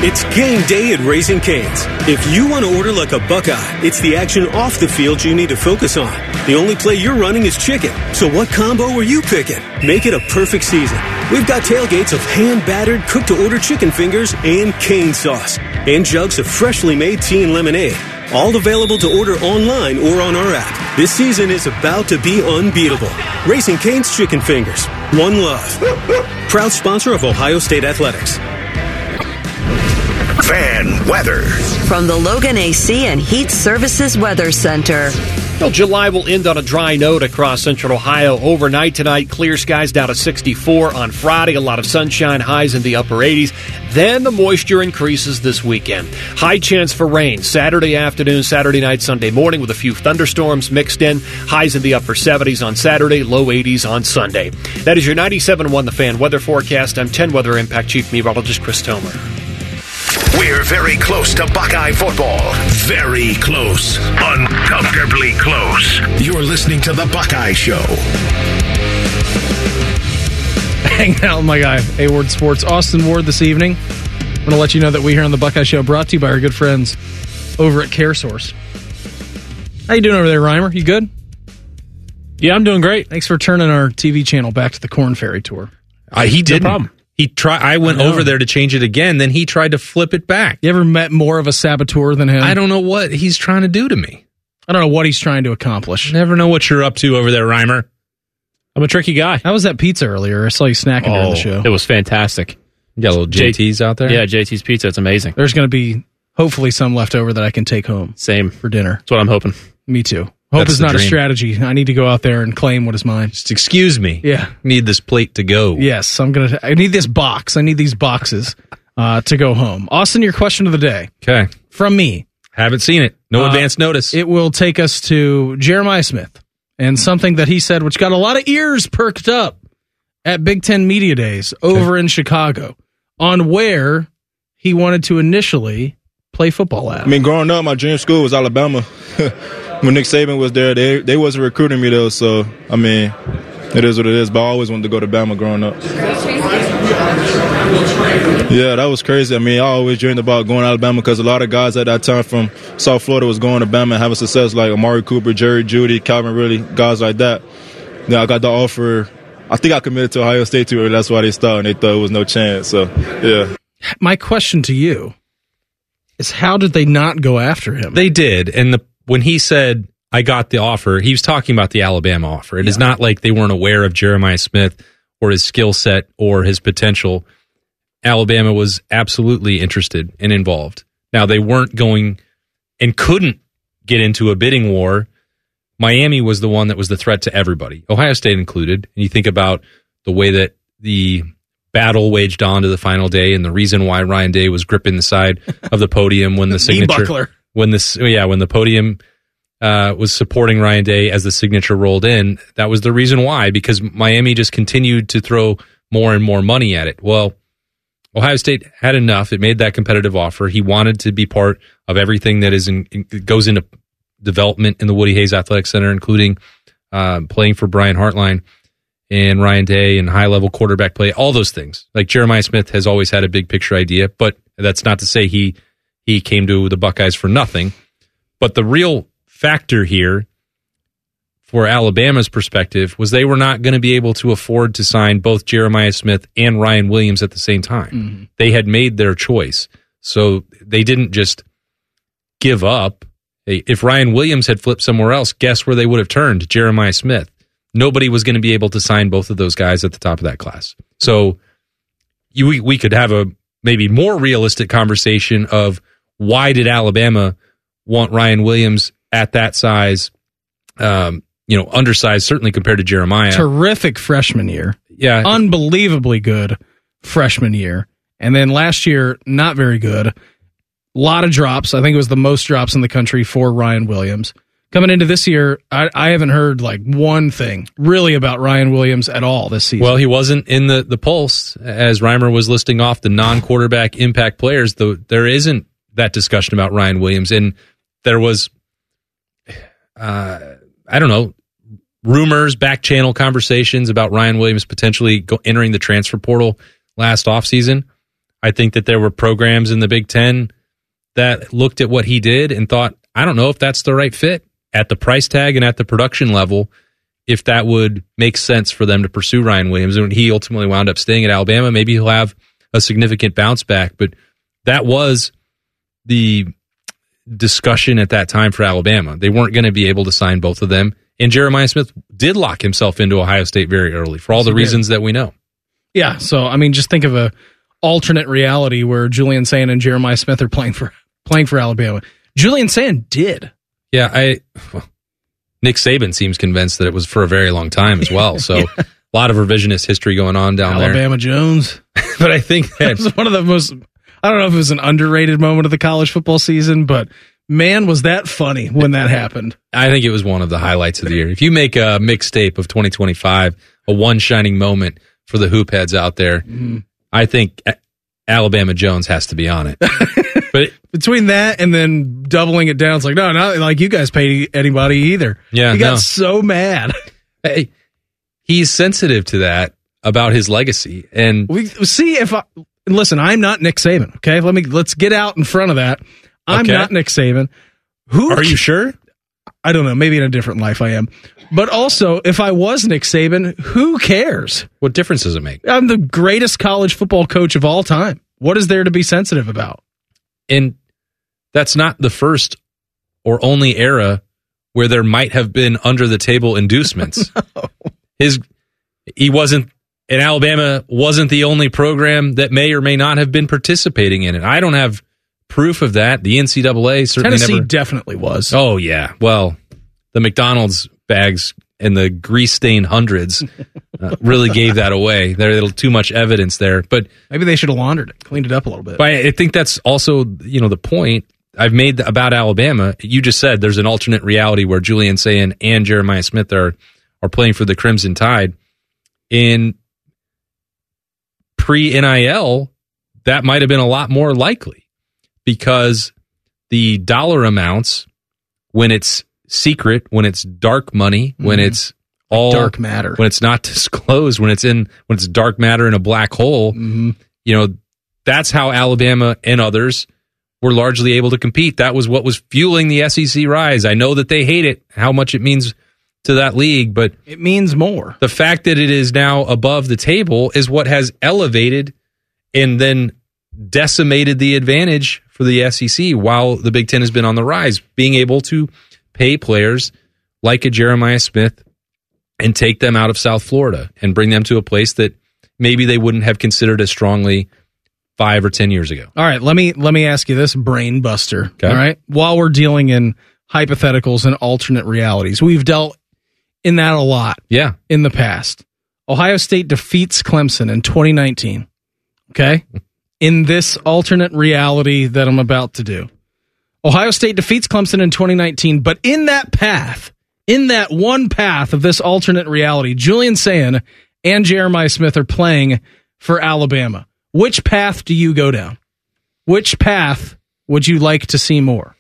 It's game day at Raising Cane's. If you want to order like a Buckeye, it's the action off the field you need to focus on. The only play you're running is chicken. So what combo are you picking? Make it a perfect season. We've got tailgates of hand-battered, cooked-to-order chicken fingers and cane sauce. And jugs of freshly made tea and lemonade. All available to order online or on our app. This season is about to be unbeatable. Raising Cane's Chicken Fingers. One love. Proud sponsor of Ohio State Athletics. Fan weather. From the Logan A C and Heat Services Weather Center. Well, July will end on a dry note across central Ohio. Overnight tonight, clear skies down to sixty-four. On Friday, a lot of sunshine, highs in the upper eighties. Then the moisture increases this weekend. High chance for rain Saturday afternoon, Saturday night, Sunday morning with a few thunderstorms mixed in. Highs in the upper seventies on Saturday, low eighties on Sunday. That is your ninety-seven point one The Fan weather forecast. I'm ten Weather Impact Chief Meteorologist Chris Tomer. We're very close to Buckeye football. Very close. Uncomfortably close. You're listening to The Buckeye Show. Hanging out with my guy, A-Ward Sports, Austin Ward this evening. I'm going to let you know that we here on The Buckeye Show brought to you by our good friends over at CareSource. How you doing over there, Reimer? You good? Yeah, I'm doing great. Thanks for turning our T V channel back to the Corn Ferry Tour. Uh, he didn't. No problem. He try. I went I over there to change it again. Then he tried to flip it back. You ever met more of a saboteur than him? I don't know what he's trying to do to me. I don't know what he's trying to accomplish. Never know what you're up to over there, Reimer. I'm a tricky guy. How was that pizza earlier? I saw you snacking during the show. It was fantastic. You got little J T's out there? Yeah, J T's Pizza. It's amazing. There's going to be hopefully some left over that I can take home. Same. For dinner. That's what I'm hoping. Me too. Hope That's is the not a dream. strategy. I need to go out there and claim what is mine. Just excuse me. Yeah. Need this plate to go. Yes, I'm gonna. I need this box. I need these boxes uh, to go home. Austin, your question of the day. Okay. From me. Haven't seen it. No Uh, advance notice. It will take us to Jeremiah Smith and something that he said, which got a lot of ears perked up at Big Ten Media Days over in Chicago, on where he wanted to initially play football at. I mean, growing up, my dream school was Alabama. When Nick Saban was there, they they wasn't recruiting me though. So I mean, it is what it is. But I always wanted to go to Bama growing up. Yeah, that was crazy. I mean, I always dreamed about going to Alabama because a lot of guys at that time from South Florida was going to Bama and having success, like Amari Cooper, Jerry Jeudy, Calvin Ridley, guys like that. Then I got the offer. I think I committed to Ohio State too early. That's why they started. And they thought it was no chance. So yeah. My question to you is, how did they not go after him? They did, and the when he said, I got the offer, he was talking about the Alabama offer. It yeah. is not like they weren't aware of Jeremiah Smith or his skill set or his potential. Alabama was absolutely interested and involved. Now, they weren't going and couldn't get into a bidding war. Miami was the one that was the threat to everybody, Ohio State included. And you think about the way that the battle waged on to the final day and the reason why Ryan Day was gripping the side of the podium when the signature... When this, yeah, when the podium uh, was supporting Ryan Day as the signature rolled in, that was the reason why, because Miami just continued to throw more and more money at it. Well, Ohio State had enough. It made that competitive offer. He wanted to be part of everything that is in, goes into development in the Woody Hayes Athletic Center, including uh, playing for Brian Hartline and Ryan Day and high-level quarterback play, all those things. Like Jeremiah Smith has always had a big picture idea, but that's not to say he He came to the Buckeyes for nothing. But the real factor here for Alabama's perspective was they were not going to be able to afford to sign both Jeremiah Smith and Ryan Williams at the same time. Mm-hmm. They had made their choice. So they didn't just give up. If Ryan Williams had flipped somewhere else, guess where they would have turned? Jeremiah Smith. Nobody was going to be able to sign both of those guys at the top of that class. So you, we, we could have a maybe more realistic conversation of, why did Alabama want Ryan Williams at that size, um, you know, undersized, certainly compared to Jeremiah? Terrific freshman year. Yeah. Unbelievably good freshman year. And then last year, not very good. A lot of drops. I think it was the most drops in the country for Ryan Williams. Coming into this year, I, I haven't heard like one thing really about Ryan Williams at all this season. Well, he wasn't in the, the Pulse as Reimer was listing off the non-quarterback impact players. Though there isn't that discussion about Ryan Williams. And there was, uh, I don't know, rumors, back channel conversations about Ryan Williams potentially go, entering the transfer portal last offseason. I think that there were programs in the Big Ten that looked at what he did and thought, I don't know if that's the right fit at the price tag and at the production level, if that would make sense for them to pursue Ryan Williams. And he ultimately wound up staying at Alabama. Maybe he'll have a significant bounce back, but that was the discussion at that time for Alabama. They weren't going to be able to sign both of them. And Jeremiah Smith did lock himself into Ohio State very early for all the reasons that we know. Yeah, so, I mean, just think of a alternate reality where Julian Sand and Jeremiah Smith are playing for playing for Alabama. Julian Sand did. Yeah, I well, Nick Saban seems convinced that it was for a very long time as well. So yeah. A lot of revisionist history going on down Alabama there. Alabama Jones. But I think that was one of the most, I don't know if it was an underrated moment of the college football season, but man, was that funny when that happened. I think it was one of the highlights of the year. If you make a mixtape of twenty twenty-five, a one shining moment for the hoop heads out there, mm-hmm. I think Alabama Jones has to be on it. But between that and then doubling it down, it's like, no, not like you guys pay anybody either. Yeah, he got no. so mad. Hey, he's sensitive to that about his legacy. And we see if I listen, I'm not Nick Saban. Okay, let me let's get out in front of that. I'm okay. not Nick Saban. Who are you sure? I don't know. Maybe in a different life I am. But also, if I was Nick Saban, who cares? What difference does it make? I'm the greatest college football coach of all time. What is there to be sensitive about? And that's not the first or only era where there might have been under the table inducements. no. His he wasn't and Alabama wasn't the only program that may or may not have been participating in it. I don't have proof of that. The N C double A certainly Tennessee never definitely was. Oh yeah. Well, the McDonald's bags and the grease-stained hundreds uh, really gave that away. There's a little too much evidence there, but maybe they should have laundered it, cleaned it up a little bit. But I think that's also, you know, the point I've made about Alabama. You just said there's an alternate reality where Julian Sand and Jeremiah Smith are are playing for the Crimson Tide. In pre-N I L, that might have been a lot more likely because the dollar amounts, when it's secret, when it's dark money, mm-hmm. when it's all dark matter, when it's not disclosed, when it's in when it's dark matter in a black hole, mm-hmm. you know, that's how Alabama and others were largely able to compete. That was what was fueling the S E C rise. I know that they hate it, how much it means to that league, but it means more. The fact that it is now above the table is what has elevated and then decimated the advantage for the S E C while the Big Ten has been on the rise, being able to pay players like a Jeremiah Smith and take them out of South Florida and bring them to a place that maybe they wouldn't have considered as strongly five or ten years ago. All right, let me let me ask you this, brain buster. Okay. All right, while we're dealing in hypotheticals and alternate realities, we've dealt in that a lot. Yeah, in the past, Ohio State defeats Clemson in twenty nineteen. Okay, in this alternate reality that I'm about to do. Ohio State defeats Clemson in twenty nineteen, but in that path, in that one path of this alternate reality, Julian Sand and Jeremiah Smith are playing for Alabama. Which path do you go down? Which path would you like to see more?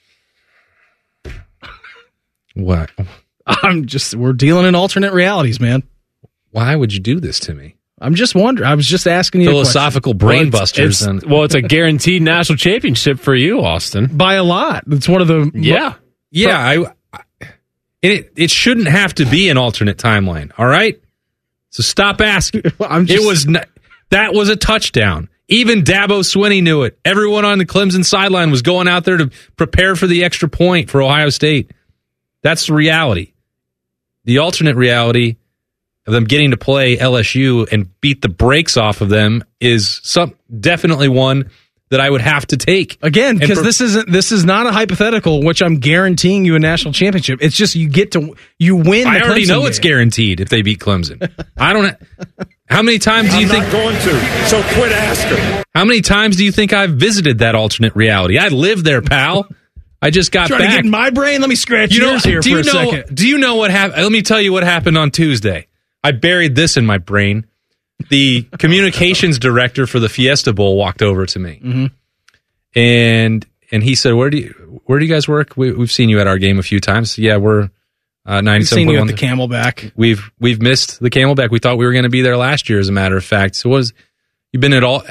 What? I'm just, we're dealing in alternate realities, man. Why would you do this to me? I'm just wondering. I was just asking you philosophical a brain well, busters. It's, it's, well, it's a guaranteed national championship for you, Austin, by a lot. It's one of the yeah, yeah. I, I it it shouldn't have to be an alternate timeline. All right, so stop asking. I'm just, it was not, that was a touchdown. Even Dabo Swinney knew it. Everyone on the Clemson sideline was going out there to prepare for the extra point for Ohio State. That's the reality. The alternate reality of them getting to play L S U and beat the brakes off of them is some definitely one that I would have to take again, because per- this isn't this is not a hypothetical, which I'm guaranteeing you a national championship. It's just you get to you win. I the already Clemson know game. It's guaranteed if they beat Clemson. I don't. How many times do you I'm think? not going to? So quit asking. How many times do you think I've visited that alternate reality? I live there, pal. I just got Trying back. to get in my brain. Let me scratch you know, yours here do for you a know, second. Do you know what happened? Let me tell you what happened on Tuesday. I buried this in my brain. The communications director for the Fiesta Bowl walked over to me, mm-hmm. and and he said, "Where do you where do you guys work? We, we've seen you at our game a few times. Yeah, we're uh, ninety-seven. We've seen you at the Camelback. We've we've missed the Camelback. We thought we were going to be there last year. As a matter of fact, so was you've been at all?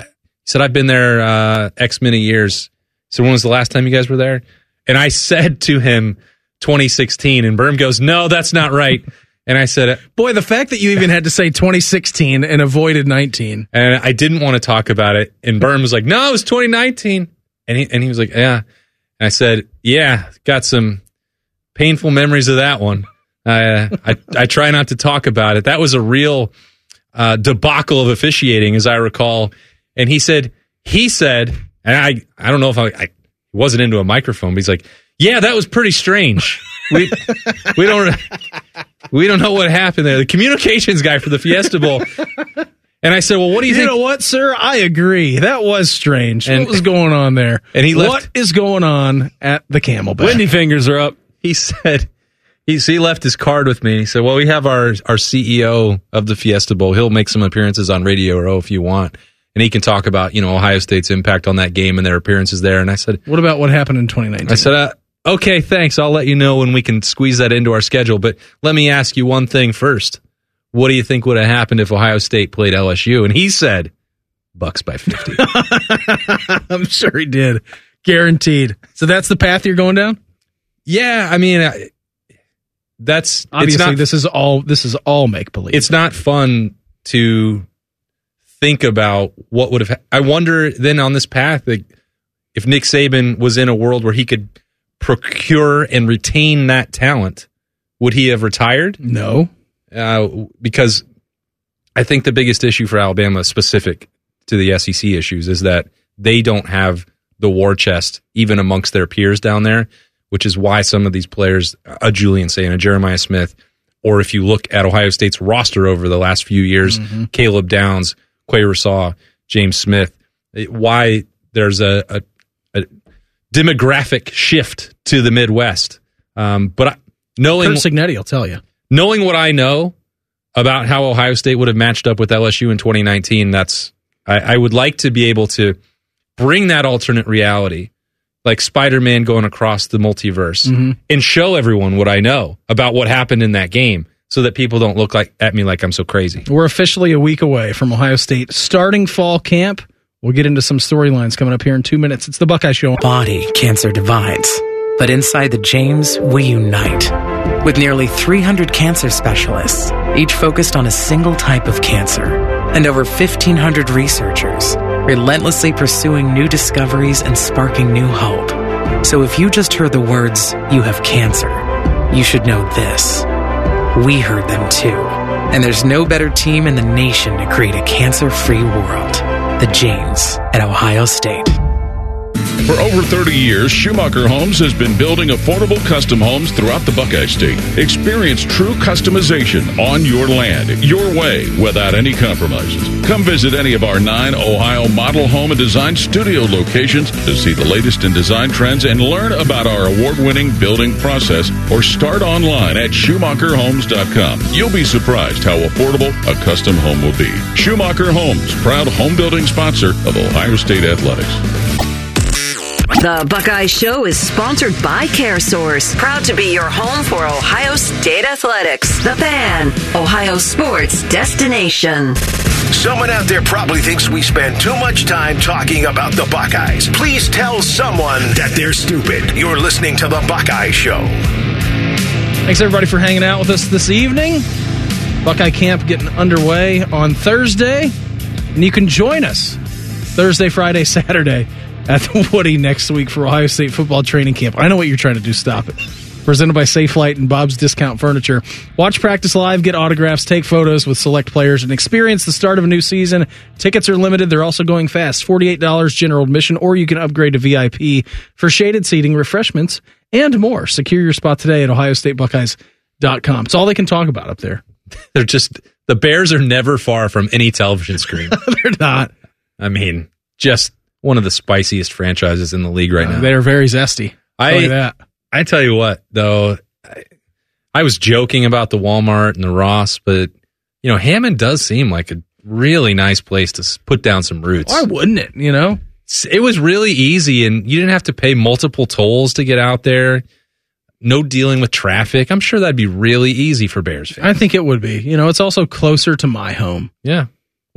He said, I've been there uh, X many years. So when was the last time you guys were there? And I said to him, twenty sixteen. And Berm goes, no, that's not right. And I said, boy, the fact that you even had to say twenty sixteen and avoided nineteen. And I didn't want to talk about it. And Berm was like, no, it was twenty nineteen. And he, and he was like, yeah. And I said, yeah, got some painful memories of that one. Uh, I, I try not to talk about it. That was a real uh, debacle of officiating, as I recall. And he said, he said, and I, I don't know if I, I wasn't into a microphone, but he's like, yeah, that was pretty strange. We we don't we don't know what happened there. The communications guy for the Fiesta Bowl. And I said, well, what do you, you think? You know what, sir? I agree. That was strange. And, what was going on there? And he left, what is going on at the Camelback? Windy fingers are up. He said, he, so he left his card with me. He said, well, we have our, our C E O of the Fiesta Bowl. He'll make some appearances on Radio Row if you want. And he can talk about, you know, Ohio State's impact on that game and their appearances there. And I said, what about what happened in twenty nineteen? I said, uh, okay, thanks. I'll let you know when we can squeeze that into our schedule. But let me ask you one thing first. What do you think would have happened if Ohio State played L S U? And he said, Bucks by fifty. I'm sure he did. Guaranteed. So that's the path you're going down? Yeah, I mean, I, that's obviously it's not, this is all this is all make believe. It's not fun to think about what would have. I wonder then on this path, like, if Nick Saban was in a world where he could procure and retain that talent, would he have retired? No. Uh, because I think the biggest issue for Alabama, specific to the S E C issues, is that they don't have the war chest even amongst their peers down there, which is why some of these players, a Julian Saint, a Jeremiah Smith, or if you look at Ohio State's roster over the last few years, mm-hmm. Caleb Downs, Quay Rasaw, James Smith, why there's a, a, a demographic shift to the Midwest. Um, but I, knowing Kurt Signetti will tell you. Knowing what I know about how Ohio State would have matched up with L S U in twenty nineteen, that's I, I would like to be able to bring that alternate reality, like Spider-Man going across the multiverse, mm-hmm. and show everyone what I know about what happened in that game, so that people don't look like at me like I'm so crazy. We're officially a week away from Ohio State starting fall camp. We'll get into some storylines coming up here in two minutes. It's the Buckeye Show. Body cancer divides, but inside the James, we unite. With nearly three hundred cancer specialists, each focused on a single type of cancer, and over fifteen hundred researchers relentlessly pursuing new discoveries and sparking new hope. So if you just heard the words, "you have cancer," you should know this. We heard them too. And there's no better team in the nation to create a cancer-free world. The James at Ohio State. For over thirty years, Schumacher Homes has been building affordable custom homes throughout the Buckeye State. Experience true customization on your land, your way, without any compromises. Come visit any of our nine Ohio model home and design studio locations to see the latest in design trends and learn about our award-winning building process, or start online at schumacher homes dot com. You'll be surprised how affordable a custom home will be. Schumacher Homes, proud home building sponsor of Ohio State Athletics. The Buckeye Show is sponsored by CareSource, proud to be your home for Ohio State Athletics. The Fan, Ohio sports destination. Someone out there probably thinks we spend too much time talking about the Buckeyes. Please tell someone that they're stupid. You're listening to the Buckeye Show. Thanks, everybody, for hanging out with us this evening. Buckeye Camp getting underway on Thursday, and you can join us Thursday, Friday, Saturday at the Woody next week for Ohio State football training camp. I know what you're trying to do. Stop it. Presented by Safe Flight and Bob's Discount Furniture. Watch practice live, get autographs, take photos with select players, and experience the start of a new season. Tickets are limited. They're also going fast. forty-eight dollars general admission, or you can upgrade to V I P for shaded seating, refreshments, and more. Secure your spot today at ohio state buckeyes dot com. It's all they can talk about up there. They're just, the Bears are never far from any television screen. They're not. I mean, just one of the spiciest franchises in the league right uh, now. They're very zesty. I, tell you that. I tell you what, though, I, I was joking about the Walmart and the Ross, but, you know, Hammond does seem like a really nice place to put down some roots. Why wouldn't it, you know? It was really easy, and you didn't have to pay multiple tolls to get out there. No dealing with traffic. I'm sure that'd be really easy for Bears fans. I think it would be. You know, it's also closer to my home. Yeah. Well,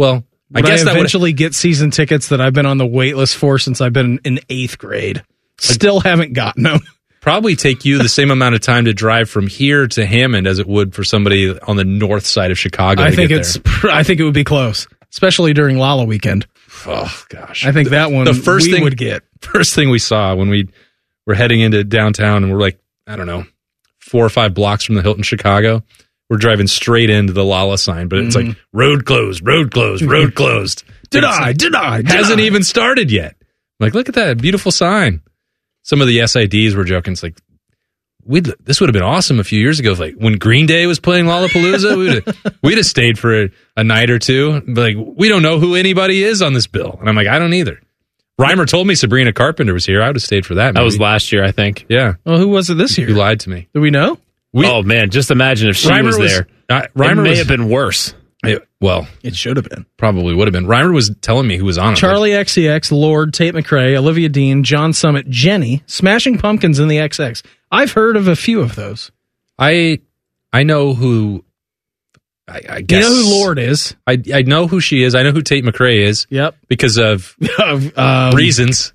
Would I guess I that eventually get season tickets that I've been on the wait list for since I've been in eighth grade. Still haven't gotten them. Probably take you the same amount of time to drive from here to Hammond as it would for somebody on the north side of Chicago. I to think get it's. there. I think it would be close, especially during Lala weekend. Oh gosh, I think that one the first we thing would get. First thing we saw when we were heading into downtown, and we're like, I don't know, four or five blocks from the Hilton Chicago. We're driving straight into the Lala sign, but it's Mhm. like road closed, road closed, road closed. Did It's- I? Did I? Did hasn't I? even started yet. I'm like, look at that beautiful sign. Some of the S I Ds were joking. It's like, we'd this would have been awesome a few years ago. Like when Green Day was playing Lollapalooza, we'd have, we'd have stayed for a, a night or two. But like, we don't know who anybody is on this bill, and I'm like, I don't either. Reimer told me Sabrina Carpenter was here. I would have stayed for that. That maybe. was last year, I think. Yeah. Well, who was it this year? You lied to me. Do we know? We, oh man, just imagine if she Reimer was was- there. Uh, it Reimer may was- have been worse. It- well, It should have been. probably would have been. Reimer was telling me who was on it. Charlie X C X, Lord, Tate McRae, Olivia Dean, John Summit, Jenny, Smashing Pumpkins in the X X. I've heard of a few of those. I I know who. I, I You guess know who Lord is? I I know who she is. I know who Tate McRae is. Yep. Because of um, reasons.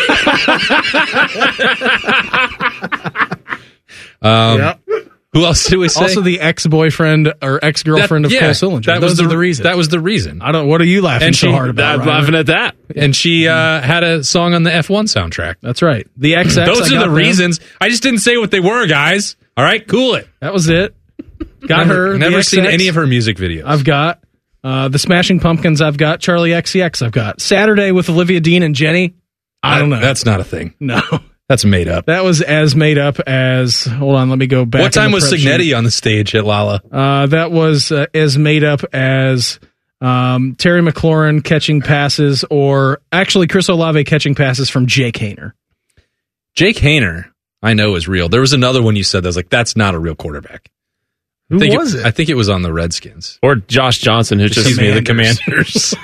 um, Yep. Who else did we say? Also, the ex-boyfriend or ex-girlfriend That- of yeah, Cole Sillinger. that Those was are the- the reason. that was the reason. I don't. What are you laughing And so she- hard about? I'm Ryan? laughing at that. And she uh, had a song on the F one soundtrack. That's right. The X X. Those I are got the them. reasons. I just didn't say what they were, guys. All right, cool it. That was it. Got never, her. Never the seen X X. any of her music videos. I've got uh, the Smashing Pumpkins. I've got Charlie X C X. I've got Saturday with Olivia Dean and Jenny. I don't know. That's not a thing. No. That's made up. That was as made up as. Hold on, let me go back. What in time the was prep Signetti sheet. on the stage at Lala? Uh, that was uh, as made up as um, Terry McLaurin catching passes, or actually Chris Olave catching passes from Jake Haener. Jake Haener, I know is real. There was another one you said that was like, that's not a real quarterback. Who I think was it? I think it was on the Redskins. Or Josh Johnson, who's just Excuse me, the Commanders.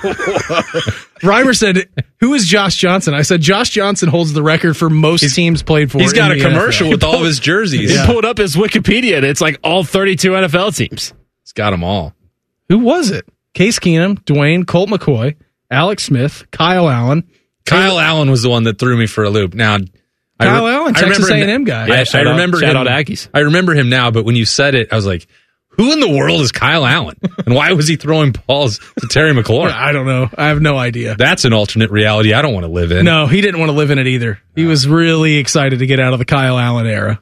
Reimer said, "Who is Josh Johnson?" I said, "Josh Johnson holds the record for most teams played for." He's got a in the commercial N F L. with all of his jerseys. He pulled up his Wikipedia, and it's like all thirty-two N F L teams. He's got them all. Who was it? Case Keenum, Dwayne, Colt McCoy, Alex Smith, Kyle Allen. Kyle Allen was the one that threw me for a loop. Now, I Kyle Allen, I Texas remember A him- and M guy. I, Yeah, I shout out- remember shout him. out Aggies. I remember him now, but when you said it, I was like, "Who in the world is Kyle Allen? And why was he throwing balls to Terry McLaurin?" I don't know. I have no idea. That's an alternate reality I don't want to live in. No, he didn't want to live in it either. He was really excited to get out of the Kyle Allen era.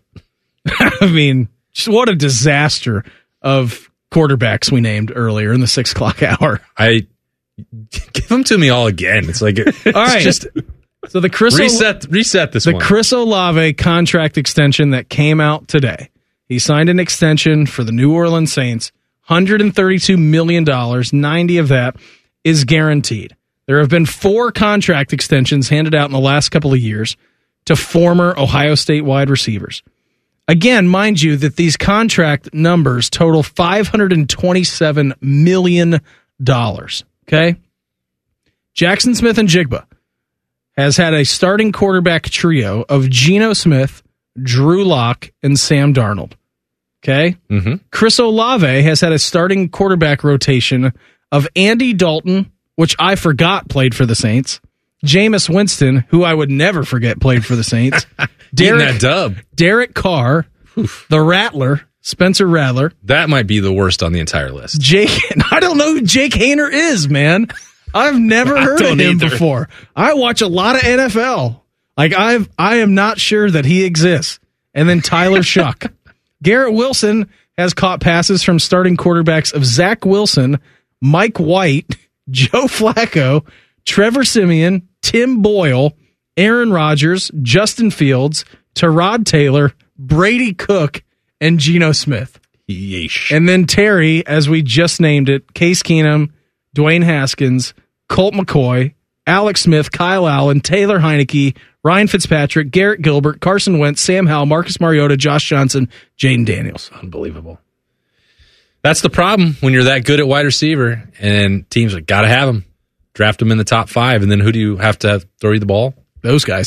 I mean, just what a disaster of quarterbacks we named earlier in the six o'clock hour. I give them to me all again. It's like, it's All right. just So the Chris reset, reset this the one. Chris Olave contract extension that came out today. He signed an extension for the New Orleans Saints, one hundred thirty-two million dollars, ninety of that is guaranteed. There have been four contract extensions handed out in the last couple of years to former Ohio State wide receivers. Again, mind you that these contract numbers total five hundred twenty-seven million dollars. Okay? Jackson Smith and Jigba has had a starting quarterback trio of Geno Smith, Drew Lock, and Sam Darnold. Okay? Mm-hmm. Chris Olave has had a starting quarterback rotation of Andy Dalton, which I forgot played for the Saints, Jameis Winston, who I would never forget played for the Saints, Getting that dub. Derek Carr, the Rattler, Spencer Rattler, That might be the worst on the entire list. Jake. I don't know who Jake Haener is, man. I've never heard of don't him either. before. I watch a lot of N F L. Like I've, I am not sure that he exists. And then Tyler Shuck, Garrett Wilson has caught passes from starting quarterbacks of Zach Wilson, Mike White, Joe Flacco, Trevor Siemian, Tim Boyle, Aaron Rodgers, Justin Fields, Tyrod Taylor, Brady Cook, and Geno Smith. Yeesh. And then Terry, as we just named it, Case Keenum, Dwayne Haskins, Colt McCoy, Alex Smith, Kyle Allen, Taylor Heineke, Ryan Fitzpatrick, Garrett Gilbert, Carson Wentz, Sam Howell, Marcus Mariota, Josh Johnson, Jaden Daniels. Unbelievable. That's the problem when you're that good at wide receiver and teams like, got to have him. Draft them in the top five, and then who do you have to have throw you the ball? Those guys.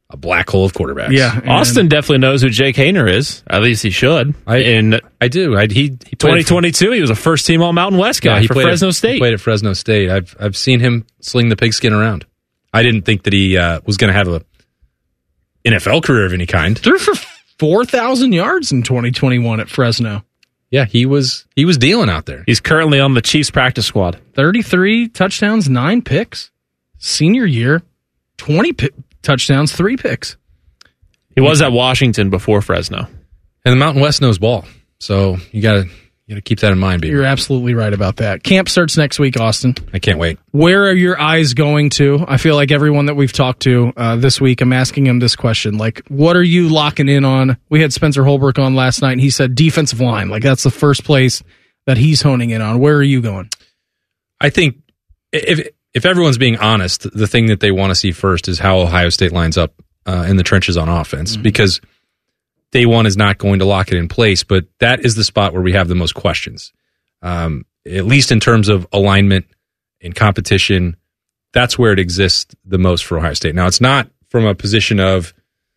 a black hole of quarterbacks. Yeah, Austin definitely knows who Jake Haener is. At least he should. I, In I do. I, he, he twenty twenty-two, he was a first-team All-Mountain West guy yeah, he for played Fresno at, State. He played at Fresno State. I've I've seen him sling the pigskin around. I didn't think that he uh, was going to have a N F L career of any kind. Threw for four thousand yards in twenty twenty-one at Fresno. Yeah, he was he was dealing out there. He's currently on the Chiefs practice squad. thirty-three touchdowns, nine picks. Senior year, twenty pi- touchdowns, three picks. He was at Washington before Fresno. And the Mountain West knows ball. So you got to you got to keep that in mind, baby. You're absolutely right about that. Camp starts next week, Austin. I can't wait. Where are your eyes going to? I feel like everyone that we've talked to uh, this week, I'm asking him this question. Like, what are you locking in on? We had Spencer Holbrook on last night, and he said defensive line. Like, that's the first place that he's honing in on. Where are you going? I think if if everyone's being honest, the thing that they want to see first is how Ohio State lines up uh, in the trenches on offense, mm-hmm. because day one is not going to lock it in place, but that is the spot where we have the most questions, um, at least in terms of alignment and competition. That's where it exists the most for Ohio State. Now, it's not from a position of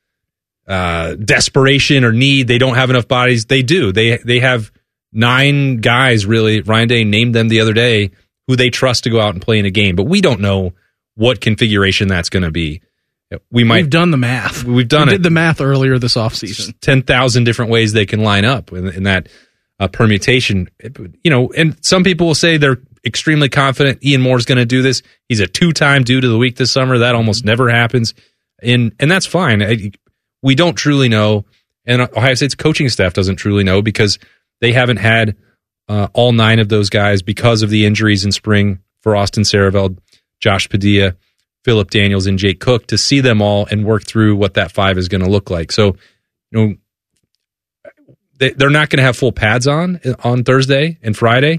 uh, desperation or need. They don't have enough bodies. They do. They they have nine guys, really. Ryan Day named them the other day, who they trust to go out and play in a game. But we don't know what configuration that's going to be. We might, We've done the math. We've done we it. did the math earlier this offseason. ten thousand different ways they can line up in, in that uh, permutation. You know, and some people will say they're extremely confident Ian Moore's going to do this. He's a two-time dude of the week this summer. That almost never happens. And, and that's fine. I, we don't truly know, and Ohio State's coaching staff doesn't truly know, because they haven't had uh, all nine of those guys because of the injuries in spring for Austin Saraveld, Josh Padilla, Phillip Daniels, and Jake Cook, to see them all and work through what that five is going to look like. So, you know, they, they're not going to have full pads on on Thursday and Friday,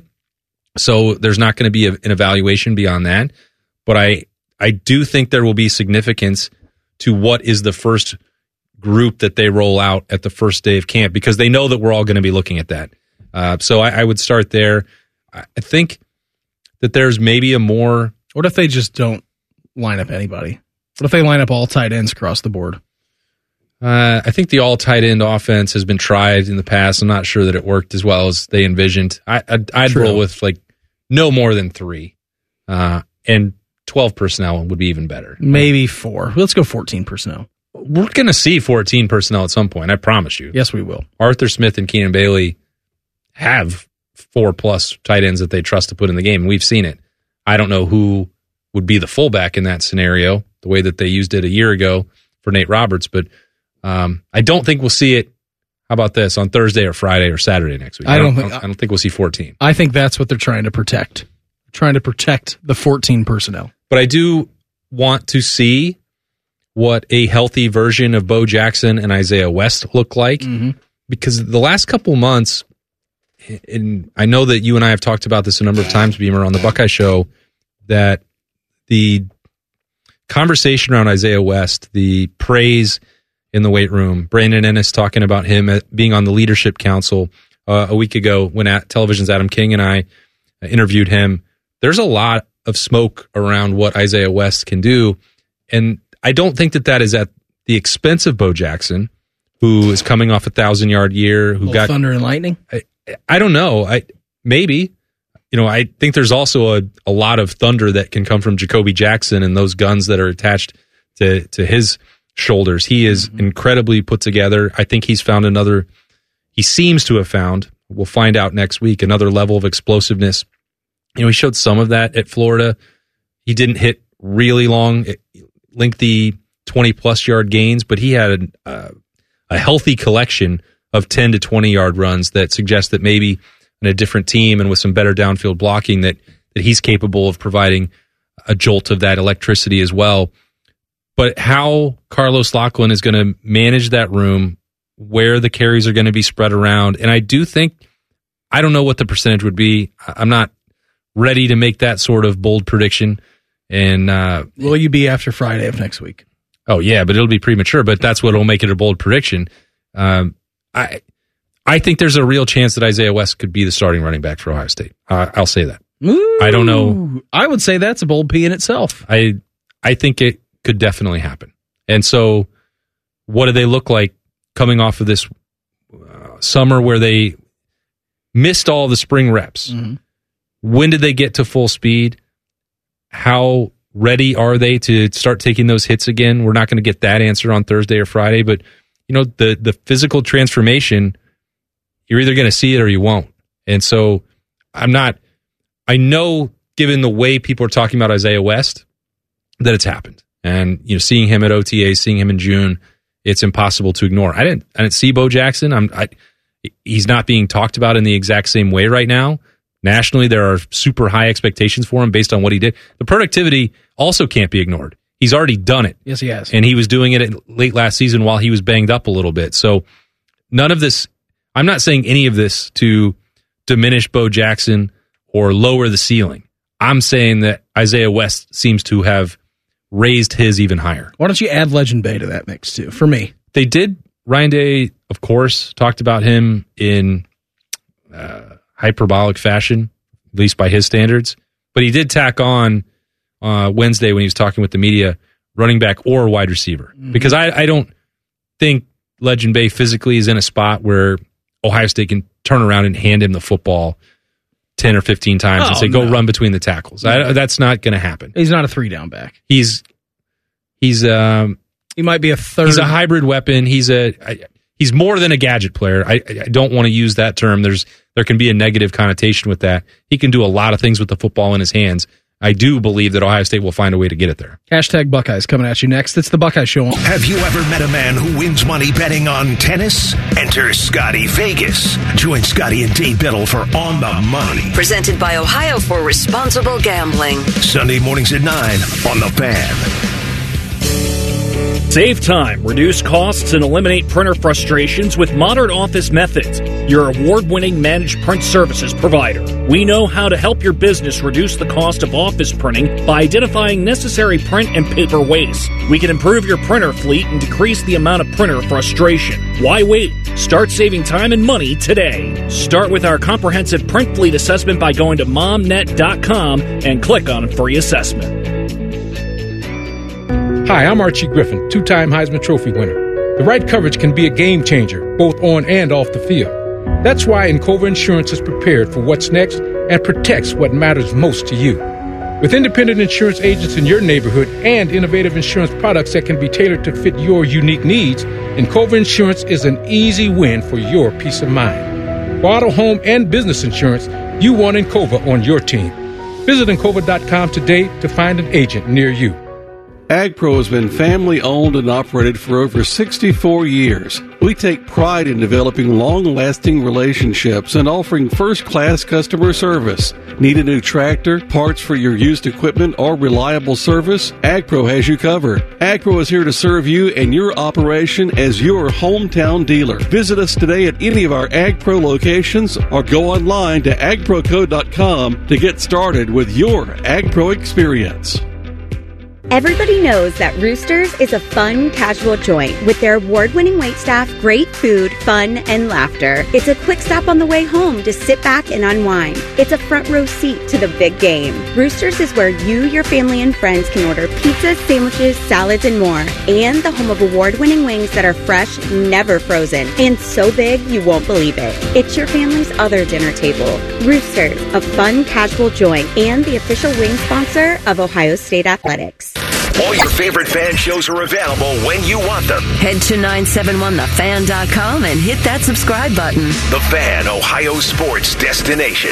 so there's not going to be a, an evaluation beyond that. But I I do think there will be significance to what is the first group that they roll out at the first day of camp, because they know that we're all going to be looking at that. Uh, so I, I would start there. I think that there's maybe a more... What if they just don't line up anybody? What if they line up all tight ends across the board? Uh, I think the all tight end offense has been tried in the past. I'm not sure that it worked as well as they envisioned. I, I'd, I'd True. roll with like no more than three, uh, and twelve personnel would be even better. Maybe four. Let's go fourteen personnel. We're going to see fourteen personnel at some point. I promise you. Yes, we will. Arthur Smith and Keenan Bailey have four plus tight ends that they trust to put in the game, and we've seen it. I don't know who would be the fullback in that scenario, the way that they used it a year ago for Nate Roberts, but um, I don't think we'll see it. How about this, on Thursday or Friday or Saturday next week? I don't I don't, think- I don't, I don't think we'll see fourteen. I think that's what they're trying to protect. Trying to protect the fourteen personnel. But I do want to see what a healthy version of Bo Jackson and Isaiah West look like, mm-hmm. because the last couple months, and I know that you and I have talked about this a number of times, Beamer, on the Buckeye Show, that the conversation around Isaiah West, the praise in the weight room, Brandon Ennis talking about him being on the leadership council uh, a week ago when at Television's Adam King and I interviewed him. There's a lot of smoke around what Isaiah West can do, and I don't think that that is at the expense of Bo Jackson, who is coming off a thousand-yard year, who got Thunder and Lightning. I, I don't know. I maybe. You know, I think there's also a, a lot of thunder that can come from Jacoby Jackson and those guns that are attached to, to his shoulders. He is mm-hmm. incredibly put together. I think he's found another, he seems to have found, we'll find out next week, another level of explosiveness. You know, he showed some of that at Florida. He didn't hit really long, lengthy twenty-plus yard gains, but he had a, uh, a healthy collection of ten to twenty-yard runs that suggest that maybe in a different team and with some better downfield blocking that, that he's capable of providing a jolt of that electricity as well. But how Carlos Lachlan is going to manage that room, where the carries are going to be spread around, and I do think, I don't know what the percentage would be. I'm not ready to make that sort of bold prediction. And uh, will you be after Friday of next week? Oh, yeah, but it'll be premature, but that's what will make it a bold prediction. Um, I I think there's a real chance that Isaiah West could be the starting running back for Ohio State. Uh, I'll say that. Ooh, I don't know. I would say that's a bold P in itself. I I think it could definitely happen. And so what do they look like coming off of this uh, summer where they missed all the spring reps? Mm-hmm. When did they get to full speed? How ready are they to start taking those hits again? We're not going to get that answer on Thursday or Friday, but you know, the the physical transformation, you're either going to see it or you won't. And so I'm not, I know given the way people are talking about Isaiah West, that it's happened. And, you know, seeing him at O T A, seeing him in June, it's impossible to ignore. I didn't, I didn't see Bo Jackson. I'm, I, he's not being talked about in the exact same way right now. Nationally, there are super high expectations for him based on what he did. The productivity also can't be ignored. He's already done it. Yes, he has. And he was doing it late last season while he was banged up a little bit. So none of this, I'm not saying any of this to diminish Bo Jackson or lower the ceiling. I'm saying that Isaiah West seems to have raised his even higher. Why don't you add Legend Bay to that mix too, for me? They did. Ryan Day, of course, talked about him in uh, hyperbolic fashion, at least by his standards. But he did tack on uh, Wednesday when he was talking with the media, running back or wide receiver. Mm-hmm. Because I, I don't think Legend Bay physically is in a spot where Ohio State can turn around and hand him the football ten or fifteen times oh, and say, go no. run between the tackles. I, that's not going to happen. He's not a three-down back. He's, he's, um, he might be a third. He's a hybrid weapon. He's a, I, he's more than a gadget player. I, I don't want to use that term. There's, there can be a negative connotation with that. He can do a lot of things with the football in his hands. I do believe that Ohio State will find a way to get it there. Hashtag Buckeyes coming at you next. It's the Buckeye Show. Have you ever met a man who wins money betting on tennis? Enter Scotty Vegas. Join Scotty and Dave Biddle for On the Money. Presented by Ohio for Responsible Gambling. Sunday mornings at nine on The Fan. Save time, reduce costs, and eliminate printer frustrations with Modern Office Methods, your award-winning managed print services provider. We know how to help your business reduce the cost of office printing by identifying necessary print and paper waste. We can improve your printer fleet and decrease the amount of printer frustration. Why wait? Start saving time and money today. Start with our comprehensive print fleet assessment by going to momnet dot com and click on free assessment. Hi, I'm Archie Griffin, two-time Heisman Trophy winner. The right coverage can be a game changer, both on and off the field. That's why Encova Insurance is prepared for what's next and protects what matters most to you. With independent insurance agents in your neighborhood and innovative insurance products that can be tailored to fit your unique needs, Encova Insurance is an easy win for your peace of mind. For auto, home, and business insurance, you want Encova on your team. Visit Encova dot com today to find an agent near you. AgPro has been family-owned and operated for over sixty-four years. We take pride in developing long-lasting relationships and offering first-class customer service. Need a new tractor, parts for your used equipment, or reliable service? AgPro has you covered. AgPro is here to serve you and your operation as your hometown dealer. Visit us today at any of our AgPro locations or go online to ag pro co dot com to get started with your AgPro experience. Everybody knows that Roosters is a fun, casual joint with their award-winning waitstaff, great food, fun, and laughter. It's a quick stop on the way home to sit back and unwind. It's a front row seat to the big game. Roosters is where you, your family, and friends can order pizzas, sandwiches, salads, and more. And the home of award-winning wings that are fresh, never frozen, and so big you won't believe it. It's your family's other dinner table. Roosters, a fun, casual joint, and the official wing sponsor of Ohio State Athletics. All your favorite fan shows are available when you want them. Head to nine seven one the fan dot com and hit that subscribe button. The Fan, Ohio sports destination.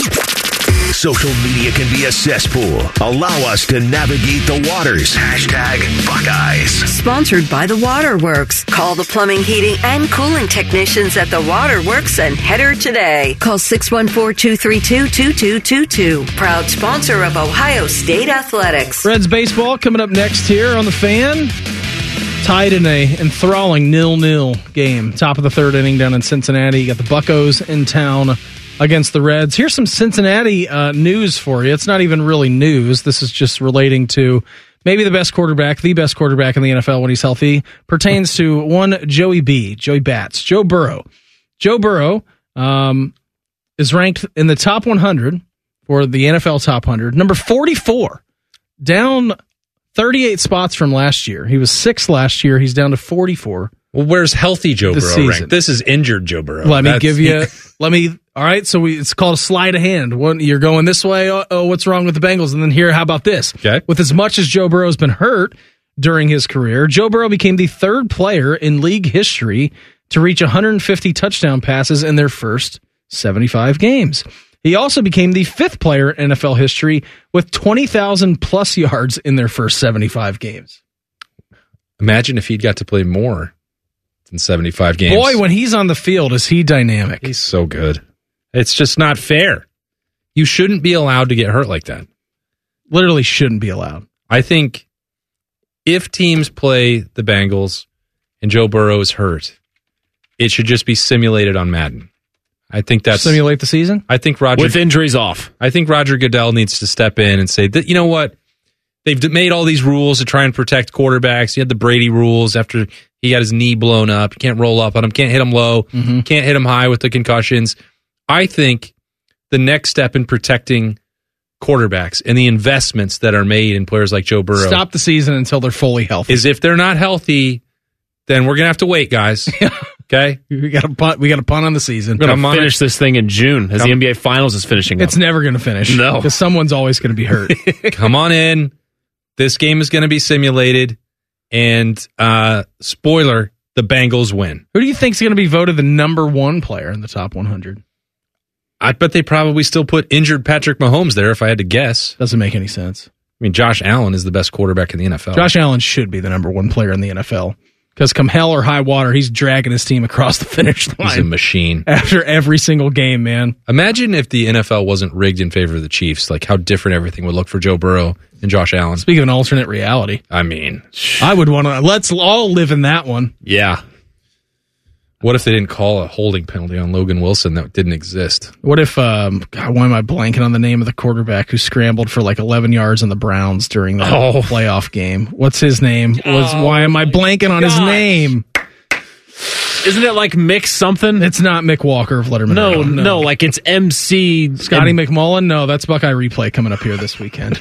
Social media can be a cesspool. Allow us to navigate the waters. Hashtag Buckeyes. Sponsored by The Waterworks. Call the plumbing, heating, and cooling technicians at The Waterworks and header today. Call six one four, two three two, two two two two. Proud sponsor of Ohio State Athletics. Reds baseball coming up next here on The Fan. Tied in a enthralling nil-nil game. Top of the third inning down in Cincinnati. You got the Buccos in town against the Reds. Here's some Cincinnati uh, news for you. It's not even really news. This is just relating to maybe the best quarterback, the best quarterback in the N F L when he's healthy. Pertains to one Joey B, Joey Bats, Joe Burrow. Joe Burrow um, is ranked in the top one hundred for the N F L top one hundred. Number forty-four, down thirty-eight spots from last year. He was sixth last year. He's down to forty-four. Well, where's healthy Joe This Burrow season. ranked? This is injured Joe Burrow. Let me That's- give you. Let me. All right. So we, it's called a sleight of hand. One, you're going this way. Oh, oh, what's wrong with the Bengals? And then here, how about this? Okay. With as much as Joe Burrow's been hurt during his career, Joe Burrow became the third player in league history to reach one hundred fifty touchdown passes in their first seventy-five games. He also became the fifth player in N F L history with twenty thousand plus yards in their first seventy-five games. Imagine if he'd got to play more than seventy-five games. Boy, when he's on the field, is he dynamic? He's so good. It's just not fair. You shouldn't be allowed to get hurt like that. Literally shouldn't be allowed. I think if teams play the Bengals and Joe Burrow is hurt, it should just be simulated on Madden. I think that's Simulate the season? I think Roger With injuries off. I think Roger Goodell needs to step in and say that, you know what? They've d- made all these rules to try and protect quarterbacks. You had the Brady rules after he got his knee blown up. You can't roll up on him, can't hit him low, Mm-hmm. can't hit him high with the concussions. I think the next step in protecting quarterbacks and the investments that are made in players like Joe Burrow Stop the season until they're fully healthy. is if they're not healthy, then we're going to have to wait, guys. Okay? We got to punt. We got to punt on the season. We're going to finish this thing in June as the N B A Finals is finishing up. It's never going to finish. No. because someone's always going to be hurt. Come on in. This game is going to be simulated. And uh, spoiler, the Bengals win. Who do you think's going to be voted the number one player in the top one hundred? I bet they probably still put injured Patrick Mahomes there if I had to guess. Doesn't make any sense. I mean, Josh Allen is the best quarterback in the N F L. Josh Allen should be the number one player in the N F L because come hell or high water, he's dragging his team across the finish line. He's a machine. After every single game, man. Imagine if the N F L wasn't rigged in favor of the Chiefs, like how different everything would look for Joe Burrow and Josh Allen. Speaking of an alternate reality, I mean, I would want to. Let's all live in that one. yeah. What if they didn't call a holding penalty on Logan Wilson that didn't exist? What if, um, God, why am I blanking on the name of the quarterback who scrambled for like eleven yards on the Browns during the Oh. playoff game? What's his name? Was Oh, why am I blanking on his gosh. name? Isn't it like Mick something? It's not Mick Walker of Letterman. No, no, no, like it's M C Scotty McMullen. No, that's Buckeye Replay coming up here this weekend.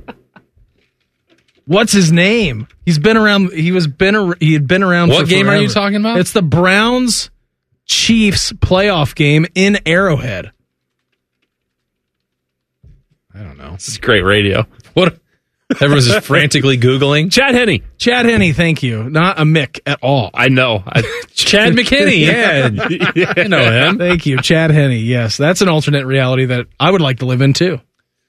What's his name? He's been around. He was been. ar- He had been around. What for game are you forever. talking about? It's the Browns Chiefs playoff game in Arrowhead. I don't know. This is great radio. What? Everyone's just frantically Googling. Chad Henne. Chad Henne, thank you. Not a Mick at all. I know. I, Chad McKinney. Yeah. You know him. Thank you, Chad Henne. Yes, that's an alternate reality that I would like to live in too.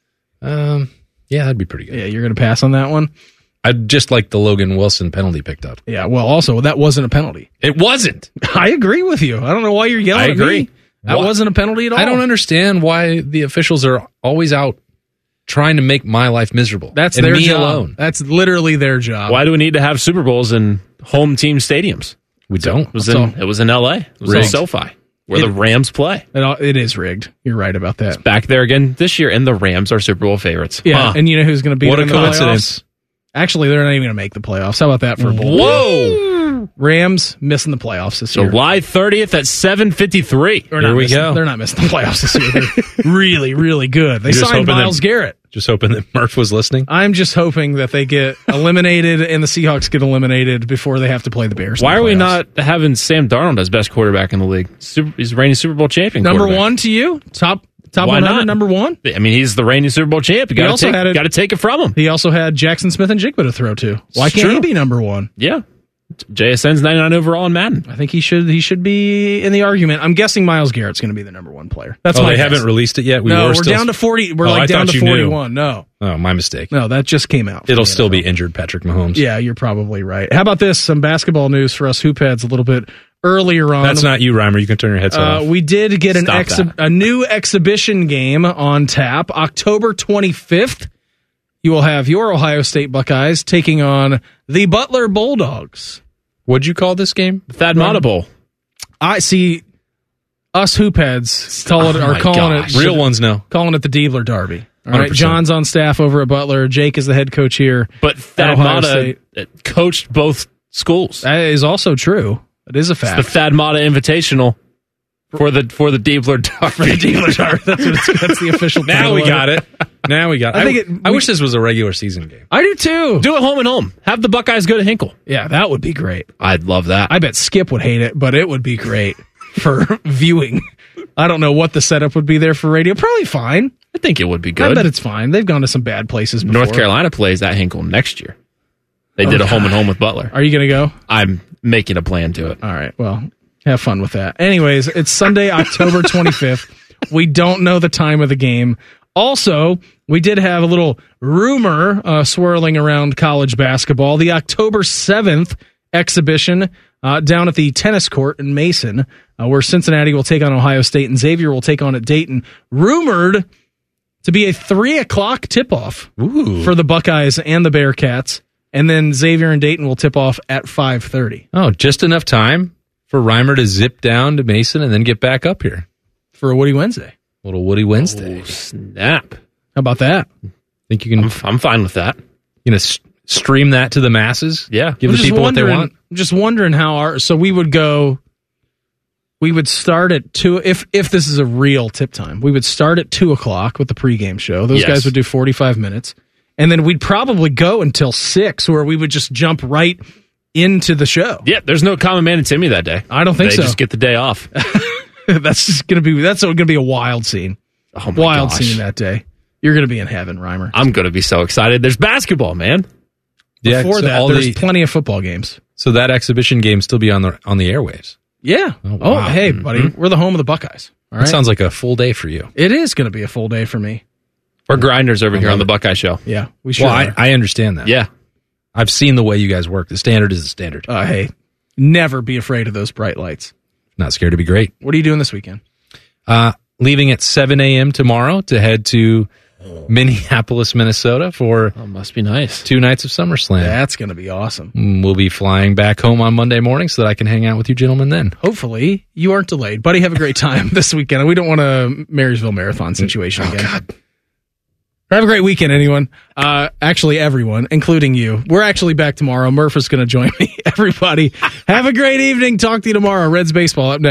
Um, yeah, that'd be pretty good. Yeah, you're going to pass on that one. I'd just like the Logan Wilson penalty picked up. Yeah. Well, also that wasn't a penalty. It wasn't. I agree with you. I don't know why you're yelling I at agree. me. That Why- wasn't a penalty at all. I don't understand why the officials are always out trying to make my life miserable. That's and their me job. alone. That's literally their job. Why do we need to have Super Bowls in home team stadiums? We don't. It was That's in all. it was in L A. It was in Rigged. SoFi, where It- the Rams play. It, all- it is rigged. You're right about that. Back there again this year, and the Rams are Super Bowl favorites. Yeah, Huh. and you know who's going to beat What them a in the coincidence. playoffs? Actually, they're not even going to make the playoffs. How about that for a bowl? Whoa! Rams missing the playoffs this year. July thirtieth at seven fifty-three. They're Here not we missing- go. They're not missing the playoffs this year. They're really, really good. They You're just signed hoping that- Myles Garrett. Just hoping that Murph was listening. I'm just hoping that they get eliminated and the Seahawks get eliminated before they have to play the Bears. in Why the are we playoffs. not having Sam Darnold as best quarterback in the league? Super, he's the reigning Super Bowl champion. number quarterback. one to you? Top top Why one hundred, not? number one? I mean, he's the reigning Super Bowl champ. You He got also to had take, it- got to take it from him. He also had Jackson Smith and Jigba to throw to. Why It's can't he true. be number one? Yeah, J S N's ninety-nine overall in Madden. I think he should he should be in the argument. I'm guessing Myles Garrett's going to be the number one player. That's oh, my they guess. haven't released it yet. We no, were we're still... down to forty. We're Oh, like I down thought to you knew. forty-one. No, Oh, my mistake. no, that just came out. It'll from the still N F L. be injured Patrick Mahomes. Yeah, you're probably right. How about this? Some basketball news for us hoopheads a little bit earlier on. That's not you, Reimer. You can turn your headset Uh, off. we did get an Stop exhi- that. a new exhibition game on tap. October twenty-fifth, you will have your Ohio State Buckeyes taking on the Butler Bulldogs. What'd you call this game? Thad Matta Bowl. I see. Us hoopheads call it, Oh are my calling gosh. it Real ones know. calling it the Diebler Derby. All right, one hundred percent. John's on staff over at Butler. Jake is the head coach here. But Thad Ohio Matta State. uh, coached both schools. That is also true. It is a It's fact. the Thad Matta Invitational for the for the Diebler Derby. Diebler Derby. That's, what it's, that's the official. Now we title got of it. Now we got. I I, think it- I wish this was a regular season game. I do too. Do it home and home. Have the Buckeyes go to Hinkle. Yeah, that would be great. I'd love that. I bet Skip would hate it, but it would be great for viewing. I don't know what the setup would be there for radio. Probably fine. I think it would be I good. bet it's fine. They've gone to some bad places before. North Carolina plays at Hinkle next year. They Oh, did a home and God. home with Butler. Are you going to go? I'm making a plan to it. All right. Well, have fun with that. Anyways, it's Sunday, October twenty-fifth. We don't know the time of the game. Also, we did have a little rumor uh, swirling around college basketball. The October seventh exhibition uh, down at the tennis court in Mason, uh, where Cincinnati will take on Ohio State and Xavier will take on at Dayton. Rumored to be a three o'clock tip-off for the Buckeyes and the Bearcats. And then Xavier and Dayton will tip off at five thirty. Oh, just enough time for Reimer to zip down to Mason and then get back up here. For a Woody Wednesday. A little Woody Wednesday. Oh, snap. How about that? Think you can? I'm, I'm fine with that. You know, s- stream that to the masses. Yeah, give I'm the just people what they wondering- want. I'm just wondering how our so we would go. We would start at two if if this is a real tip time. We would start at two o'clock with the pregame show. Those Yes. guys would do forty five minutes, and then we'd probably go until six, where we would just jump right into the show. Yeah, there's no common man in Timmy that day. I don't think they so. just get the day off. That's just gonna be that's gonna be a wild scene. Oh my wild gosh. scene that day. You're gonna be in heaven, Reimer. I'm going to be so excited. There's basketball, man. Yeah, Before so that, all there's the- plenty of football games. So that exhibition game still be on the on the airwaves. Yeah. Oh, Oh, wow. hey, buddy, Mhm. we're the home of the Buckeyes. All That right. sounds like a full day for you. It is going to be a full day for me. We're grinders over here on the Buckeye Show. Yeah, we sure Well, I, are. I understand that. Yeah. I've seen the way you guys work. The standard is the standard. Uh, hey, never be afraid of those bright lights. Not scared to be great. What are you doing this weekend? Uh, leaving at seven a.m. tomorrow to head to Minneapolis, Minnesota for Oh, must be nice. two nights of SummerSlam. That's going to be awesome. Mm, We'll be flying back home on Monday morning so that I can hang out with you gentlemen then. Hopefully, you aren't delayed. Buddy, have a great time this weekend. We don't want a Marysville Marathon situation again. Have a great weekend, anyone. Uh, actually, everyone, including you. We're actually back tomorrow. Murph is going to join me. Everybody, have a great evening. Talk to you tomorrow. Reds baseball up next.